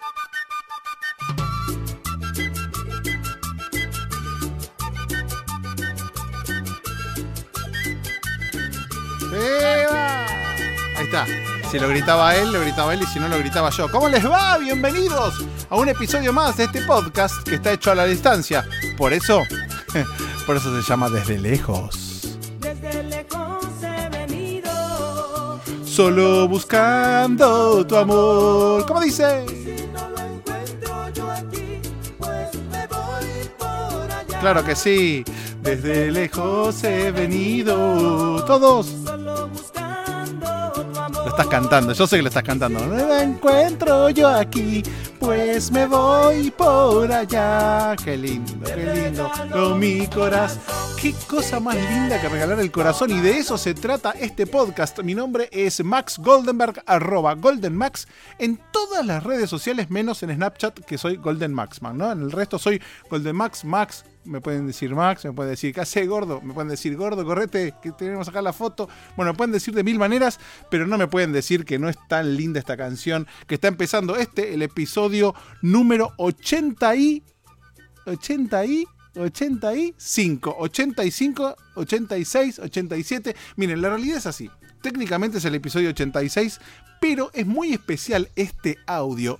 Ahí está. Si lo gritaba él, y si no lo gritaba yo. ¿Cómo les va? Bienvenidos a un episodio más de este podcast que está hecho a la distancia. Por eso se llama Desde Lejos. Desde lejos he venido, Solo buscando tu amor. ¿Cómo dice? si no lo encuentro yo aquí, pues me voy por allá. Claro que sí. Desde lejos he venido. Todos. Solo buscando tu amor. Lo estás cantando, yo sé que lo estás cantando. No la encuentro yo aquí, pues me voy por allá. Qué lindo, mi corazón. Qué cosa más linda que regalar el corazón. Y de eso se trata este podcast. Mi nombre es Max Goldenberg, @GoldenMax, en todas las redes sociales, menos en Snapchat, que soy Golden Maxman, ¿no? En el resto soy Golden Max. Me pueden decir Max, me pueden decir, ¿qué hace, gordo? Me pueden decir, gordo, correte, que tenemos acá la foto. Bueno, me pueden decir de mil maneras, pero no me pueden decir que no es tan linda esta canción, que está empezando el episodio número 85, 86, 87. Miren, la realidad es así. Técnicamente es el episodio 86, pero es muy especial este audio,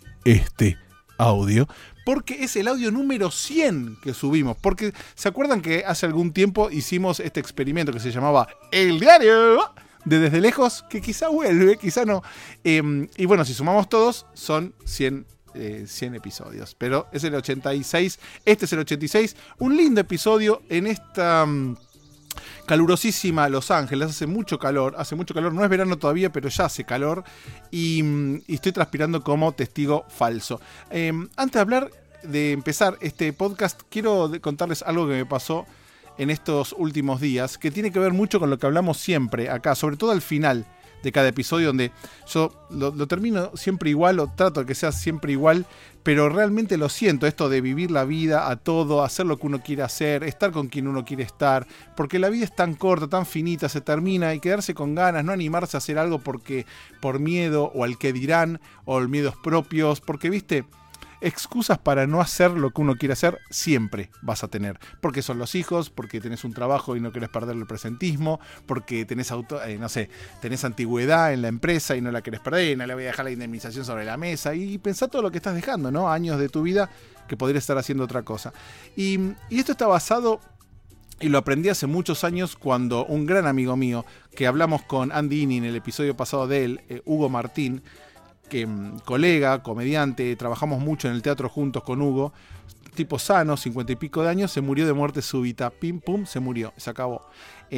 porque es el audio número 100 que subimos. Porque, ¿se acuerdan que hace algún tiempo hicimos este experimento que se llamaba El Diario de Desde Lejos? Que quizá vuelve, quizá no. Y bueno, si sumamos todos, son 100 episodios. Pero es el 86, este es el 86. Un lindo episodio en esta calurosísima Los Ángeles. Hace mucho calor, no es verano todavía, pero ya hace calor y estoy transpirando como testigo falso. Antes de empezar este podcast, quiero contarles algo que me pasó en estos últimos días, que tiene que ver mucho con lo que hablamos siempre acá, sobre todo al final de cada episodio, donde yo lo termino siempre igual, o trato de que sea siempre igual, pero realmente lo siento, esto de vivir la vida a todo, hacer lo que uno quiere hacer, estar con quien uno quiere estar, porque la vida es tan corta, tan finita, se termina, y quedarse con ganas, no animarse a hacer algo por miedo, o al que dirán, o miedos propios, porque viste, excusas para no hacer lo que uno quiere hacer siempre vas a tener, porque son los hijos, porque tenés un trabajo y no querés perder el presentismo, porque tenés tenés antigüedad en la empresa y no la querés perder, y no le voy a dejar la indemnización sobre la mesa, y pensá todo lo que estás dejando, ¿no? Años de tu vida que podrías estar haciendo otra cosa. Y esto está basado, y lo aprendí hace muchos años cuando un gran amigo mío, que hablamos con Andy Ini en el episodio pasado de él, Hugo Martín, que colega, comediante, trabajamos mucho en el teatro juntos con Hugo, tipo sano, 50 y pico de años, se murió de muerte súbita, pim pum, se murió, se acabó.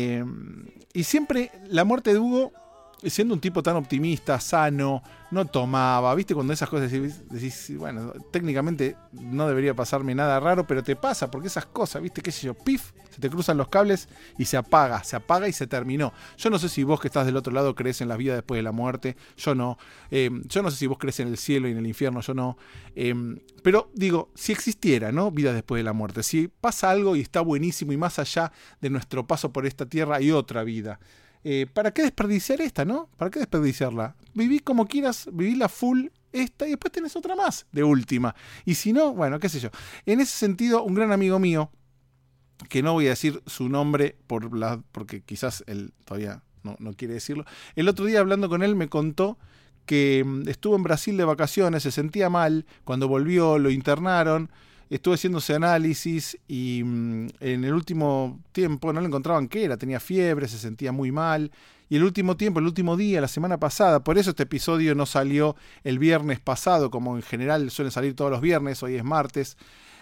Y siempre la muerte de Hugo, siendo un tipo tan optimista, sano, no tomaba, viste, cuando esas cosas decís, bueno, técnicamente no debería pasarme nada raro, pero te pasa, porque esas cosas, viste, qué sé yo, pif, se te cruzan los cables y se apaga y se terminó. Yo no sé si vos que estás del otro lado crees en la vida después de la muerte, yo no. Yo no sé si vos crees en el cielo y en el infierno, yo no. Pero digo, si existiera, ¿no?, vida después de la muerte, si pasa algo y está buenísimo y más allá de nuestro paso por esta tierra hay otra vida. ¿Para qué desperdiciar esta, no? ¿Para qué desperdiciarla? Viví como quieras, vivíla full esta y después tenés otra más, de última. Y si no, bueno, qué sé yo. En ese sentido, un gran amigo mío, que no voy a decir su nombre porque quizás él todavía no quiere decirlo, el otro día hablando con él me contó que estuvo en Brasil de vacaciones, se sentía mal, cuando volvió lo internaron, estuvo haciéndose análisis y en el último tiempo no le encontraban qué era, tenía fiebre, se sentía muy mal. Y el último día, la semana pasada, por eso este episodio no salió el viernes pasado, como en general suelen salir todos los viernes, hoy es martes,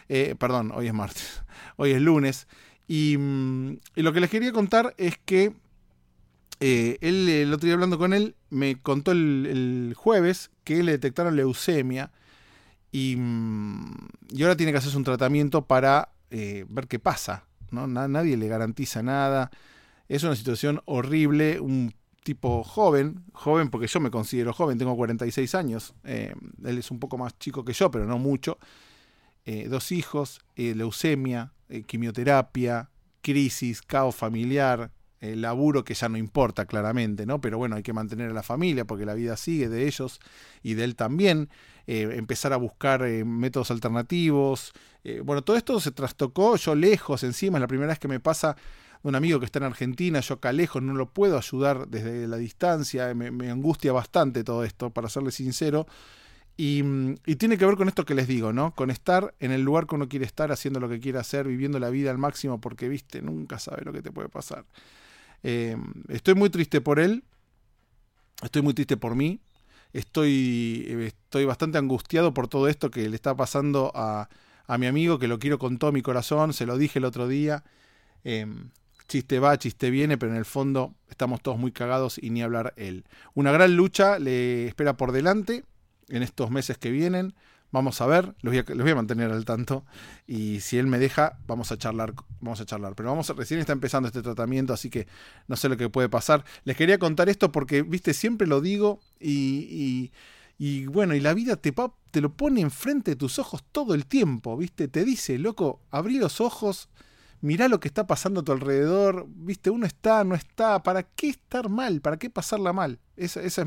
hoy es lunes. Y lo que les quería contar es que él, el otro día hablando con él, me contó el jueves que le detectaron leucemia. Y ahora tiene que hacerse un tratamiento para ver qué pasa, ¿no? Nadie le garantiza nada. Es una situación horrible. Un tipo joven porque yo me considero joven, tengo 46 años. Él es un poco más chico que yo, pero no mucho. 2 hijos, leucemia, quimioterapia, crisis, caos familiar, el laburo que ya no importa claramente, ¿no? Pero bueno, hay que mantener a la familia porque la vida sigue de ellos y de él también. Empezar a buscar métodos alternativos. Bueno, todo esto se trastocó, yo lejos encima, es la primera vez que me pasa de un amigo que está en Argentina, yo acá lejos, no lo puedo ayudar desde la distancia, me angustia bastante todo esto, para serle sincero. Y tiene que ver con esto que les digo, ¿no? Con estar en el lugar que uno quiere estar, haciendo lo que quiere hacer, viviendo la vida al máximo, porque, viste, nunca sabes lo que te puede pasar. Estoy muy triste por él, estoy muy triste por mí, estoy bastante angustiado por todo esto que le está pasando a mi amigo, que lo quiero con todo mi corazón, se lo dije el otro día. Chiste va, chiste viene, pero en el fondo estamos todos muy cagados y ni hablar él. Una gran lucha le espera por delante en estos meses que vienen. Vamos a ver, los voy a mantener al tanto y si él me deja, vamos a charlar. Pero recién está empezando este tratamiento, así que no sé lo que puede pasar. Les quería contar esto porque, viste, siempre lo digo y bueno, y la vida te lo pone enfrente de tus ojos todo el tiempo, viste, te dice, loco, abrí los ojos, mirá lo que está pasando a tu alrededor, viste, uno está, no está, ¿para qué estar mal? ¿Para qué pasarla mal? Esa es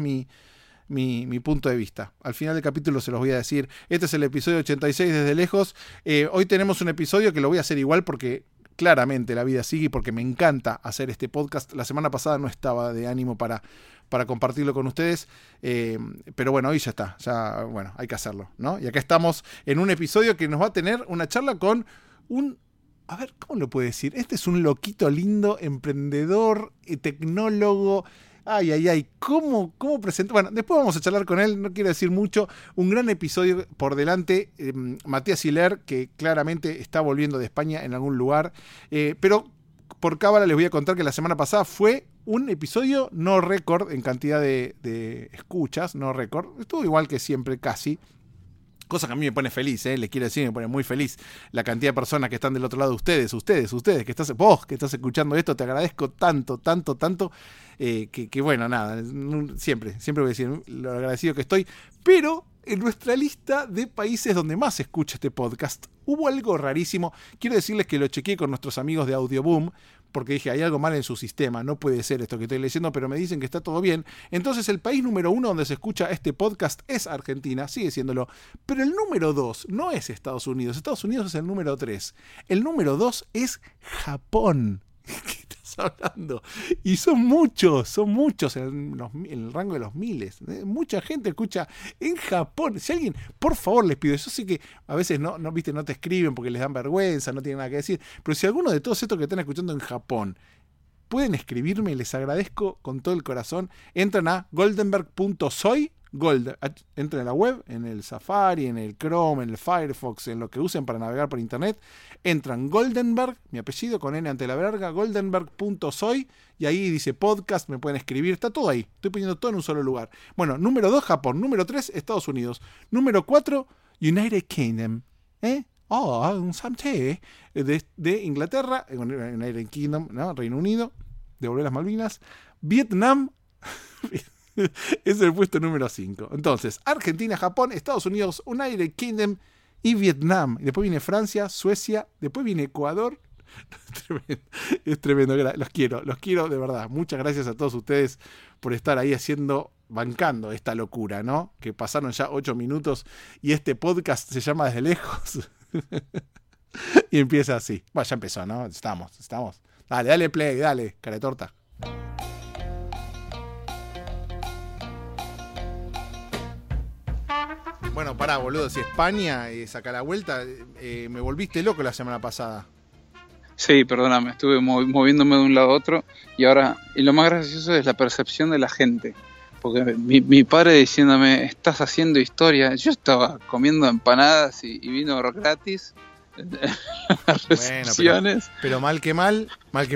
mi punto de vista. Al final del capítulo se los voy a decir. Este es el episodio 86 desde lejos. Hoy tenemos un episodio que lo voy a hacer igual porque claramente la vida sigue y porque me encanta hacer este podcast. La semana pasada no estaba de ánimo para compartirlo con ustedes, pero bueno, hoy ya está. Ya, bueno, hay que hacerlo, ¿no? Y acá estamos en un episodio que nos va a tener una charla con a ver, ¿cómo lo puedo decir? Este es un loquito lindo, emprendedor, tecnólogo. ¿Cómo presentó? Bueno, después vamos a charlar con él, no quiero decir mucho. Un gran episodio por delante. Matías Hiller, que claramente está volviendo de España en algún lugar. Pero por cábala les voy a contar que la semana pasada fue un episodio no récord en cantidad de escuchas, no récord. Estuvo igual que siempre, casi. Cosa que a mí me pone feliz, les quiero decir, me pone muy feliz la cantidad de personas que están del otro lado. Ustedes, vos que estás escuchando esto, te agradezco tanto, que bueno, nada, siempre voy a decir lo agradecido que estoy. Pero en nuestra lista de países donde más se escucha este podcast, hubo algo rarísimo. Quiero decirles que lo chequeé con nuestros amigos de Audioboom, porque dije, hay algo mal en su sistema, no puede ser esto que estoy leyendo, pero me dicen que está todo bien. Entonces el país número 1 donde se escucha este podcast es Argentina, sigue siéndolo, pero el número 2 no es Estados Unidos es el número 3. El número 2 es Japón. ¿Qué estás hablando? Y son muchos en el rango de los miles. Mucha gente escucha en Japón. Si alguien, por favor, les pido, yo sé que a veces no te escriben porque les dan vergüenza, no tienen nada que decir, pero si alguno de todos estos que están escuchando en Japón pueden escribirme, les agradezco con todo el corazón. Entran a goldenberg.soy. Entren a la web, en el Safari, en el Chrome, en el Firefox, en lo que usen para navegar por internet. Entran Goldenberg, mi apellido con N ante la verga, goldenberg.soy, y ahí dice podcast, me pueden escribir, está todo ahí. Estoy poniendo todo en un solo lugar. Bueno, número 2, Japón. Número 3, Estados Unidos. Número 4, United Kingdom. Un samte de Inglaterra, United Kingdom, ¿no? Reino Unido, devolver las Malvinas. Vietnam. Es el puesto número 5. Entonces, Argentina, Japón, Estados Unidos, United Kingdom y Vietnam. Y después viene Francia, Suecia, después viene Ecuador. Es tremendo. Los quiero de verdad. Muchas gracias a todos ustedes por estar ahí bancando esta locura, ¿no? Que pasaron ya 8 minutos y este podcast se llama Desde Lejos. Y empieza así. Bueno, ya empezó, ¿no? Estamos. Dale play, dale, caretorta. Bueno, pará, boludo, si España saca la vuelta, me volviste loco la semana pasada. Sí, perdóname, estuve moviéndome de un lado a otro y lo más gracioso es la percepción de la gente. Porque mi padre diciéndome, estás haciendo historia, yo estaba comiendo empanadas y vino gratis. Las recepciones. Bueno, pero mal que mal,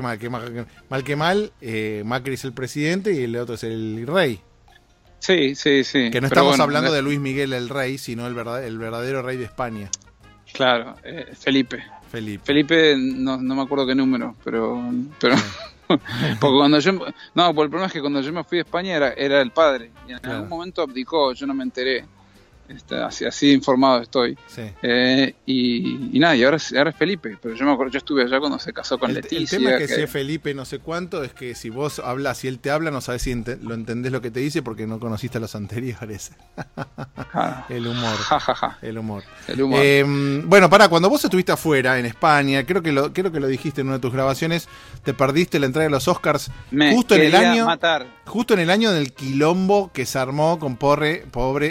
Macri es el presidente y el otro es el rey. Sí. Que no estamos hablando de Luis Miguel el rey, sino el verdadero rey de España. Claro, Felipe, no me acuerdo qué número, pero porque cuando el problema es que cuando yo me fui a España era el padre, y en algún momento abdicó, yo no me enteré. Así informado estoy. Sí. Y nada, y ahora es Felipe. Pero yo me acuerdo, yo estuve allá cuando se casó con El Leticia. tema es que si es Felipe no sé cuánto, es que si vos hablas, si él te habla, no sabes si lo entendés lo que te dice porque no conociste a los anteriores. El humor. Ja, ja, ja. El humor. El humor. Bueno, cuando vos estuviste afuera, en España, creo que lo dijiste en una de tus grabaciones, te perdiste la entrega de los Oscars justo en el año. Justo en el año del quilombo que se armó con pobre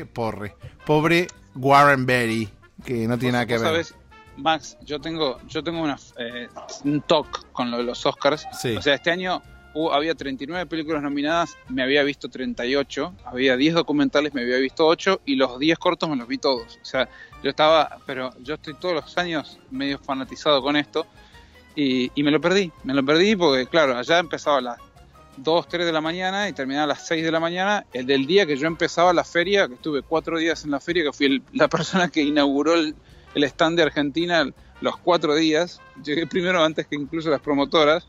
Warren Beatty, que no tiene nada que ver. ¿Sabes? Max, yo tengo un toque con lo de los Oscars. Sí. O sea, este año había 39 películas nominadas, me había visto 38, había 10 documentales, me había visto 8 y los 10 cortos me los vi todos. O sea, yo estoy todos los años medio fanatizado con esto y me lo perdí porque claro, allá empezaba a las 2, 3 de la mañana y terminaba a las 6 de la mañana, el del día que yo empezaba la feria, que estuve 4 días en la feria, que fui la persona que inauguró el stand de Argentina los 4 días, llegué primero antes que incluso las promotoras,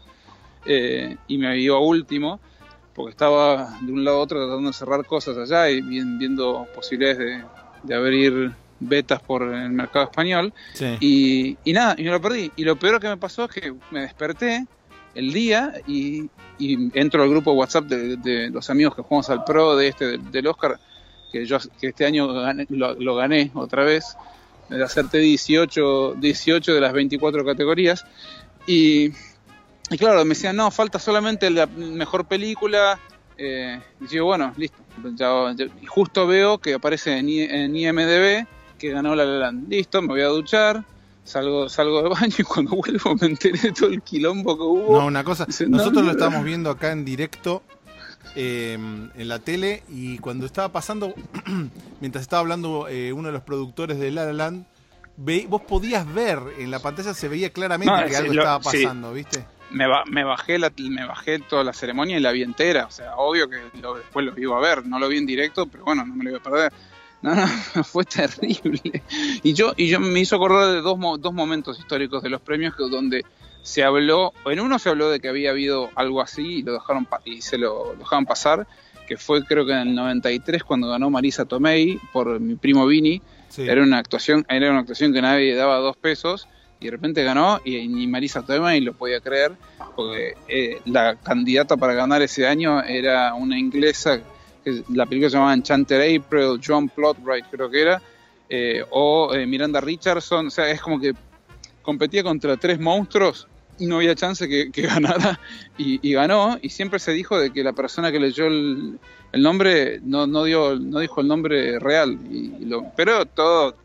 y me iba último, porque estaba de un lado a otro tratando de cerrar cosas allá y viendo posibilidades de abrir betas por el mercado español, sí. Y nada, y me lo perdí, y lo peor que me pasó es que me desperté el día y entro al grupo WhatsApp de los amigos que jugamos al Pro del Oscar, que este año lo gané otra vez, acerté 18 de las 24 categorías y claro, me decían, no, falta solamente la mejor película, y digo, bueno, listo, y justo veo que aparece en IMDb que ganó La La Land, listo, me voy a duchar, salgo del baño y cuando vuelvo me enteré de todo el quilombo que hubo. No, una cosa, nosotros lo estábamos viendo acá en directo en la tele y cuando estaba pasando, mientras estaba hablando uno de los productores de La La Land, vos podías ver en la pantalla, se veía claramente que algo estaba pasando, sí. ¿Viste? Me bajé toda la ceremonia y la vi entera, o sea, obvio que después lo iba a ver, no lo vi en directo, pero bueno, no me lo iba a perder. No, fue terrible. Y yo me hizo acordar de dos momentos históricos de los premios donde se habló, en uno se habló de que había habido algo así y se lo dejaron pasar, que fue creo que en el 93 cuando ganó Marisa Tomei por Mi Primo Vini. Sí. Era una actuación que nadie daba 2 pesos y de repente ganó y ni Marisa Tomei lo podía creer porque la candidata para ganar ese año era una inglesa. La película se llamaba Enchanted April, John Plotwright creo que era, o Miranda Richardson, o sea, es como que competía contra 3 monstruos y no había chance que ganara y ganó, y siempre se dijo de que la persona que leyó el nombre no dijo el nombre real, pero todo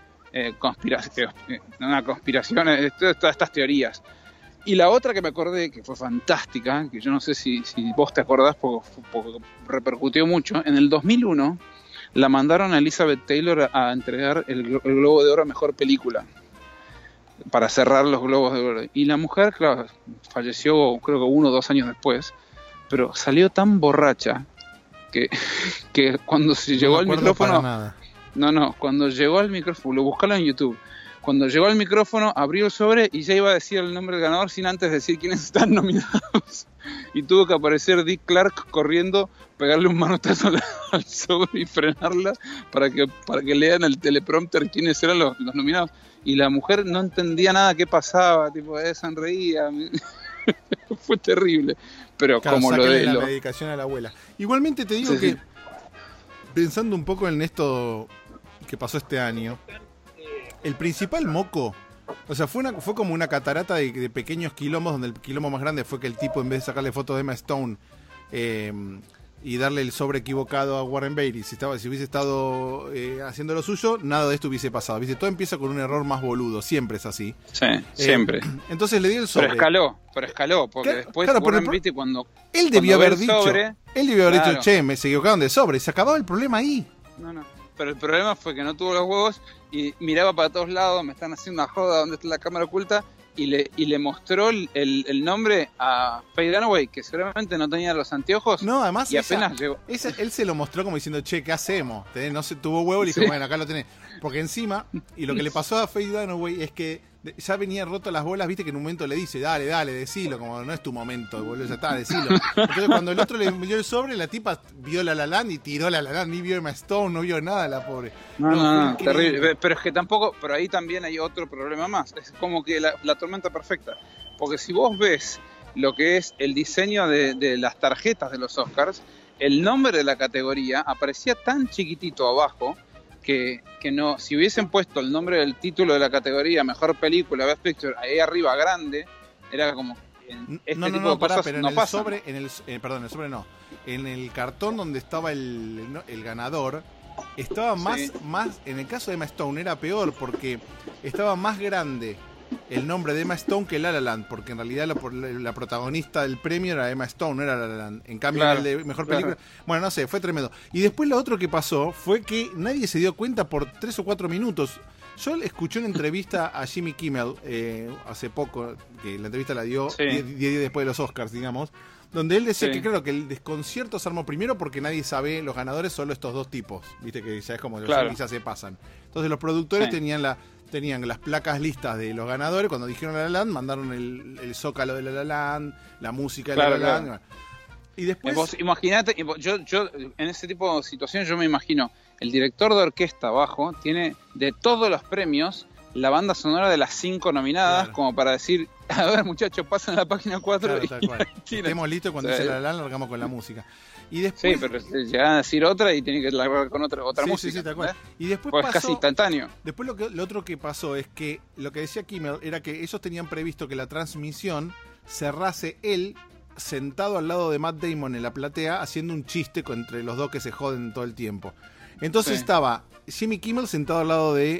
una conspiración, todas estas teorías. Y la otra que me acordé, que fue fantástica, que yo no sé si vos te acordás porque repercutió mucho, en el 2001 la mandaron a Elizabeth Taylor a entregar el Globo de Oro a Mejor Película, para cerrar los Globos de Oro. Y la mujer, claro, falleció creo que 1 o 2 años después, pero salió tan borracha que cuando se llegó al micrófono... cuando llegó al micrófono, lo buscaron en YouTube, cuando llegó al micrófono, abrió el sobre y ya iba a decir el nombre del ganador sin antes decir quiénes están nominados. Y tuvo que aparecer Dick Clark corriendo, pegarle un manotazo al sobre y frenarla para que lean el teleprompter quiénes eran los nominados. Y la mujer no entendía nada qué pasaba, tipo, sonreía. Fue terrible. Pero claro, como lo de la medicación a la abuela. Igualmente te digo que, pensando un poco en esto que pasó este año, el principal moco, o sea, fue como una catarata de pequeños quilombos, donde el quilombo más grande fue que el tipo, en vez de sacarle fotos de Emma Stone y darle el sobre equivocado a Warren Beatty, si hubiese estado haciendo lo suyo, nada de esto hubiese pasado. ¿Viste? Todo empieza con un error más boludo, siempre es así. Sí, siempre. Entonces le dio el sobre. Pero escaló, porque después Warren Beatty cuando... Él debió haber dicho, che, me se equivocaron de sobre, se acababa el problema ahí. No. Pero el problema fue que no tuvo los huevos y miraba para todos lados, me están haciendo una joda, ¿dónde está la cámara oculta? Y le mostró el nombre a Faye Dunaway, que seguramente no tenía los anteojos. No, además y apenas llegó. Él se lo mostró como diciendo, che, ¿qué hacemos? No se tuvo huevo y le dijo, bueno, acá lo tenés. Porque encima, y lo que le pasó a Faye Dunaway es que ya venía roto las bolas, viste que en un momento le dice, dale, decilo, como no es tu momento, boludo, ya está, decilo. Entonces cuando el otro le dio el sobre, la tipa vio La La Land y tiró La La Land, ni vio Emma Stone, no vio nada la pobre. No, terrible. Pero es que tampoco, pero ahí también hay otro problema más, es como que la tormenta perfecta, porque si vos ves lo que es el diseño de las tarjetas de los Oscars, el nombre de la categoría aparecía tan chiquitito abajo, que no, si hubiesen puesto el nombre del título de la categoría, mejor película, Best Picture, ahí arriba grande, era como tipo de cosas pero no en el pasan. sobre, perdón, el sobre no, en el cartón donde estaba el ganador, estaba más, en el caso de Emma Stone era peor, porque estaba más grande el nombre de Emma Stone que La La Land, porque en realidad la protagonista del premio era Emma Stone, no era La La Land. En cambio, claro, el de mejor película. Bueno, no sé, fue tremendo. Y después lo otro que pasó fue que nadie se dio cuenta por 3 o 4 minutos. Yo escuché una entrevista a Jimmy Kimmel hace poco, que la entrevista la dio 10 días después de los Oscars, digamos, donde él decía que claro, que el desconcierto se armó primero porque nadie sabe, los ganadores solo estos dos tipos, viste que ya es como los ya se pasan. Entonces los productores tenían las placas listas de los ganadores. Cuando dijeron La La Land, mandaron el zócalo de La La Land, la música de La La Land. Claro. Y después... Vos imaginate, yo en ese tipo de situaciones yo me imagino, el director de orquesta abajo tiene de todos los premios la banda sonora de las 5 nominadas, como para decir, a ver muchachos, pasen a la página 4 y estemos listos cuando dice La La Land, largamos con la música. Y después, sí, pero llegan a decir otra y tienen que largar con otra música. Sí, tal cual. Y después pues pasó, casi instantáneo. Después lo otro que pasó es que lo que decía Kimmel era que ellos tenían previsto que la transmisión cerrase él sentado al lado de Matt Damon en la platea haciendo un chiste entre los dos que se joden todo el tiempo. Entonces estaba Jimmy Kimmel sentado al lado de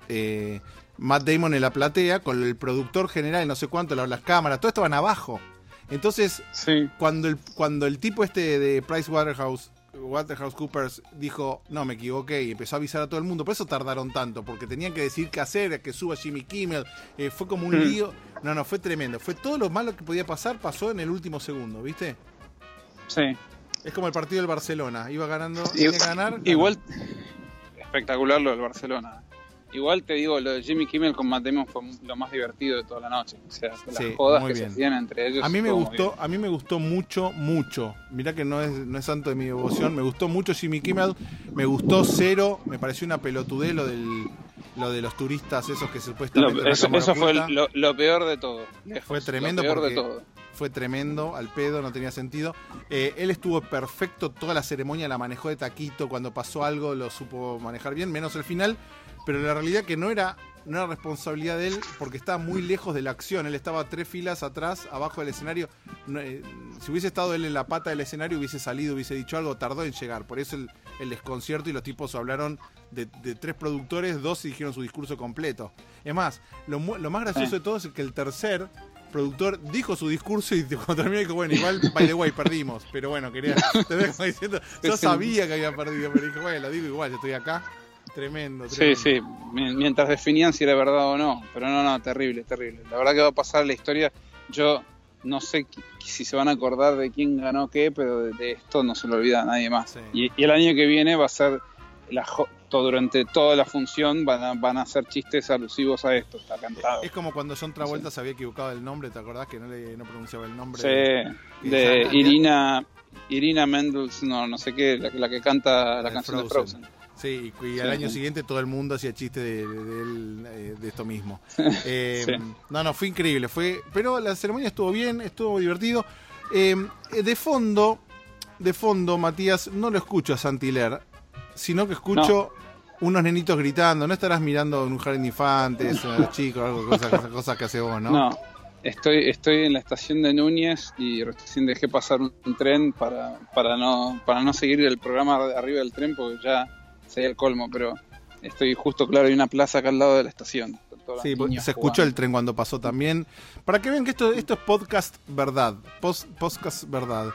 Matt Damon en la platea con el productor general, no sé cuánto, las cámaras, todos estaban abajo. Entonces, cuando el tipo de PricewaterhouseCoopers dijo, no, me equivoqué, y empezó a avisar a todo el mundo, por eso tardaron tanto, porque tenían que decir qué hacer, que suba Jimmy Kimmel, fue como un lío. No, fue tremendo, fue todo lo malo que podía pasar, pasó en el último segundo, ¿viste? Sí. Es como el partido del Barcelona, iba ganando, tenía que ganar. Igual, espectacular lo del Barcelona. Igual te digo, lo de Jimmy Kimmel con Matt Damon fue lo más divertido de toda la noche. O sea, las jodas que se hacían entre ellos. A mí me gustó mucho. Mirá que no es santo de mi devoción. Me gustó mucho Jimmy Kimmel. Me gustó cero. Me pareció una pelotudez lo de los turistas esos que supuestamente... Eso fue lo peor de todo. Fue tremendo fue tremendo, al pedo, no tenía sentido. Él estuvo perfecto, toda la ceremonia la manejó de taquito, cuando pasó algo lo supo manejar bien, menos el final, pero la realidad que no era responsabilidad de él, porque estaba muy lejos de la acción. Él estaba 3 filas atrás, abajo del escenario. Si hubiese estado él en la pata del escenario, hubiese salido, hubiese dicho algo, tardó en llegar. Por eso el desconcierto, y los tipos hablaron de 3 productores, 2 y dijeron su discurso completo. Es más, lo más gracioso de todo es que el tercer productor dijo su discurso y cuando terminó dijo, bueno, igual, by the way, perdimos. Pero bueno, te dejo diciendo, yo sabía que había perdido, pero dije, bueno, lo digo igual, yo estoy acá. Tremendo. Sí, mientras definían si era verdad o no. Pero no, terrible. La verdad que va a pasar la historia. Yo no sé si se van a acordar de quién ganó qué, pero de esto no se lo olvida a nadie más. Sí. Y el año que viene va a ser, durante toda la función van a hacer chistes alusivos a esto. Está cantado. Es como cuando John Travolta se había equivocado del nombre, ¿te acordás? Que no pronunciaba el nombre. Sí, de Irina Mendel's, no sé qué, la que canta la canción de Frozen. Sí, y al año siguiente todo el mundo hacía chistes de esto mismo. No, fue increíble. Pero la ceremonia estuvo bien, estuvo divertido. De fondo, Matías, no lo escucho a Saint-Hilaire, sino que escucho unos nenitos gritando. No estarás mirando en un jardín de infantes, a los chicos, cosas que hace vos, ¿no? No, estoy en la estación de Núñez y recién dejé pasar un tren para no seguir el programa de arriba del tren, porque ya sería el colmo, pero estoy justo, claro, hay una plaza acá al lado de la estación. Sí, se escuchó el tren cuando pasó también. Para que vean que esto es podcast verdad. Podcast verdad.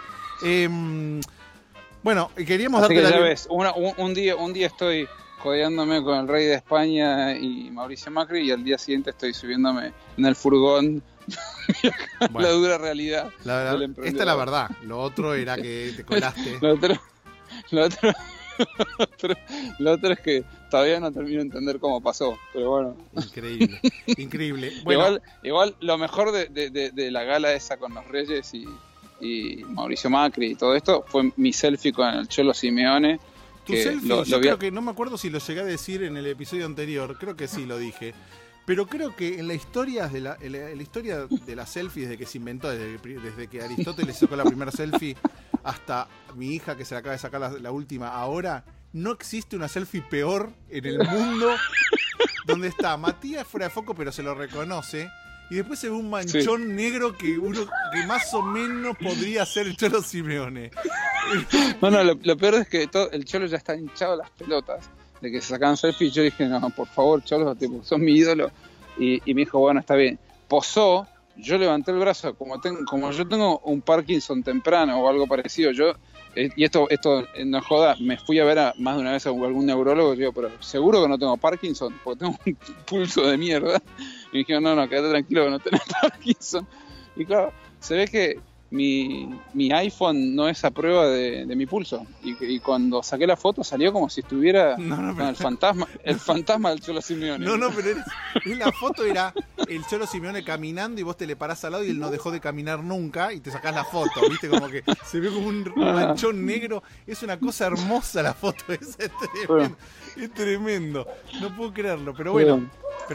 Bueno, queríamos darte ya ves, un día estoy codeándome con el rey de España y Mauricio Macri, y al día siguiente estoy subiéndome en el furgón. Bueno, la dura realidad. Esta es la verdad. Lo otro era que te colaste. Lo otro Lo otro es que todavía no termino de entender cómo pasó, pero bueno. Increíble, increíble. Bueno, Igual lo mejor de la gala esa con los Reyes y Mauricio Macri y todo esto fue mi selfie con el Cholo Simeone. tu selfie, yo creo que, no me acuerdo si lo llegué a decir en el episodio anterior, creo que sí lo dije. Pero creo que en la historia de la selfie, desde que se inventó, desde que Aristóteles sacó la primera selfie hasta mi hija que se la acaba de sacar la última ahora, no existe una selfie peor en el mundo donde está Matías fuera de foco pero se lo reconoce y después se ve un manchón negro que más o menos podría ser el Cholo Simeone. Bueno, lo peor es que el Cholo ya está hinchado las pelotas de que se sacaban selfies. Yo dije, no, por favor, Cholo, tipo, sos mi ídolo. Y me dijo, bueno, está bien. Posó, yo levanté el brazo, como yo tengo un Parkinson temprano o algo parecido, y esto no es joda, me fui a ver más de una vez a algún neurólogo y digo, pero seguro que no tengo Parkinson, porque tengo un pulso de mierda. Y me dijeron, no, quédate tranquilo que no tenés Parkinson. Y claro, se ve que mi iPhone no es a prueba de mi pulso. Y cuando saqué la foto salió como si estuviera con el fantasma del Cholo Simeone. No, pero la foto era el Cholo Simeone caminando y vos te le parás al lado y él no dejó de caminar nunca y te sacás la foto, ¿viste? Como que se ve como un manchón negro. Es una cosa hermosa la foto esa, es tremendo. No puedo creerlo, pero bueno.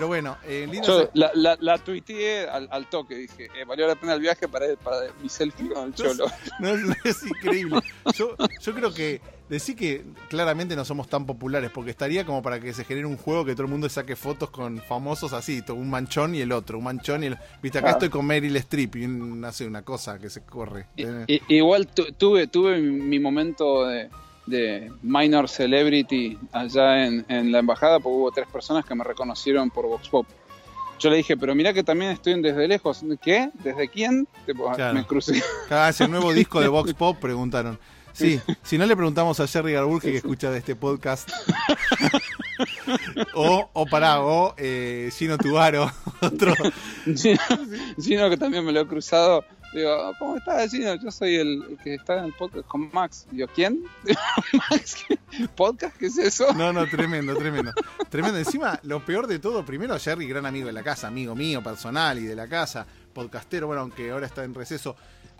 Yo la tuiteé al toque, dije, valió la pena el viaje para mi selfie con el Cholo. No, es increíble. Yo creo que decir que claramente no somos tan populares, porque estaría como para que se genere un juego que todo el mundo saque fotos con famosos así, un manchón y el otro, un manchón y el... Viste, acá estoy con Meryl Streep y una cosa que se corre. Igual tuve mi momento de minor celebrity allá en la embajada, porque hubo 3 personas que me reconocieron por Vox Pop. Yo le dije, pero mirá que también estoy en Desde Lejos. ¿Qué? ¿Desde quién? Claro. Me crucé. Cada vez el nuevo disco de Vox Pop, preguntaron. Sí, si no le preguntamos a Jerry Garburge que escucha de este podcast. o Gino Tubaro, otro. Gino, que también me lo he cruzado. Digo, ¿cómo estás, Gino? Yo soy el que está en el podcast con Max. Digo, ¿quién? ¿Max? ¿Podcast? ¿Qué es eso? No, tremendo. Encima, lo peor de todo, primero Jerry, gran amigo de la casa, amigo mío personal y de la casa, podcastero, bueno, aunque ahora está en receso.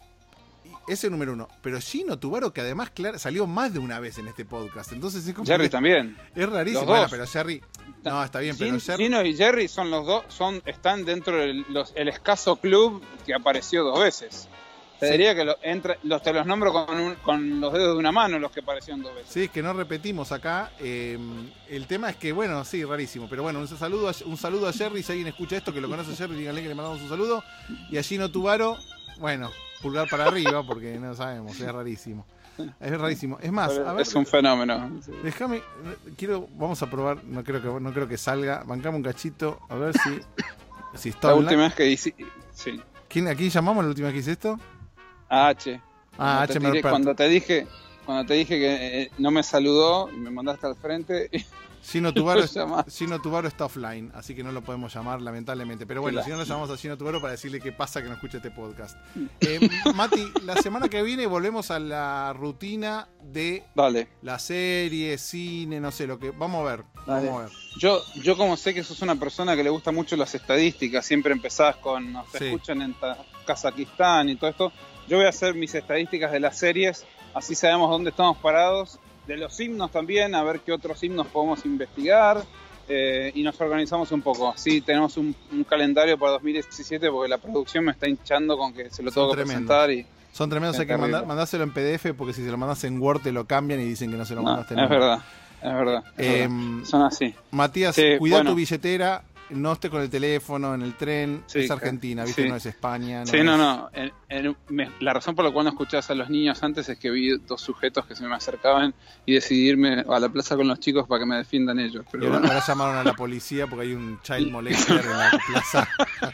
Ese número 1. Pero Gino Tubaro, que además salió más de una vez en este podcast. Entonces es como Jerry también. Es rarísimo. Bueno, pero Jerry... No, está bien, pero Jerry... Gino y Jerry son los dos, están dentro del el escaso club que apareció 2 veces. Te diría que te los nombro con los dedos de una mano los que aparecieron 2 veces. Sí, es que no repetimos acá. El tema es que, bueno, sí, rarísimo. Pero bueno, un saludo a Jerry. Si alguien escucha esto, que lo conoce a Jerry, díganle que le mandamos un saludo. Y a Gino Tubaro, bueno... pulgar para arriba porque no sabemos, es rarísimo. Es más, a ver, es un fenómeno. Déjame, vamos a probar, no creo que salga. Bancame un cachito, a ver si está la online. Última vez que hice, sí. ¿A quién llamamos la última vez que hice esto? A H. Cuando te dije que no me saludó y me mandaste al frente. Gino Tubaro está offline, así que no lo podemos llamar, lamentablemente. Pero bueno, si no lo llamamos a Gino Tubaro para decirle qué pasa que no escuche este podcast. Mati, la semana que viene volvemos a la rutina de la serie, cine, no sé, lo que... Vamos a ver. Yo como sé que sos una persona que le gusta mucho las estadísticas, siempre empezás con nos escuchan en Kazajistán y todo esto. Yo voy a hacer mis estadísticas de las series, así sabemos dónde estamos parados. De los himnos también, a ver qué otros himnos podemos investigar, y nos organizamos un poco. Sí, tenemos un calendario para 2017 porque la producción me está hinchando con que se lo tengo que presentar. Son tremendos, hay que mandárselo en PDF porque si se lo mandas en Word te lo cambian y dicen que no se lo mandaste en Word. Es verdad. Son así. Matías, cuida tu billetera. No esté con el teléfono en el tren, es Argentina, ¿viste? Sí. No es España. No. La razón por la cual no escuchás a los niños antes es que vi 2 sujetos que se me acercaban y decidí irme a la plaza con los chicos para que me defiendan ellos. Pero ahora llamaron a la policía porque hay un child molester en la plaza.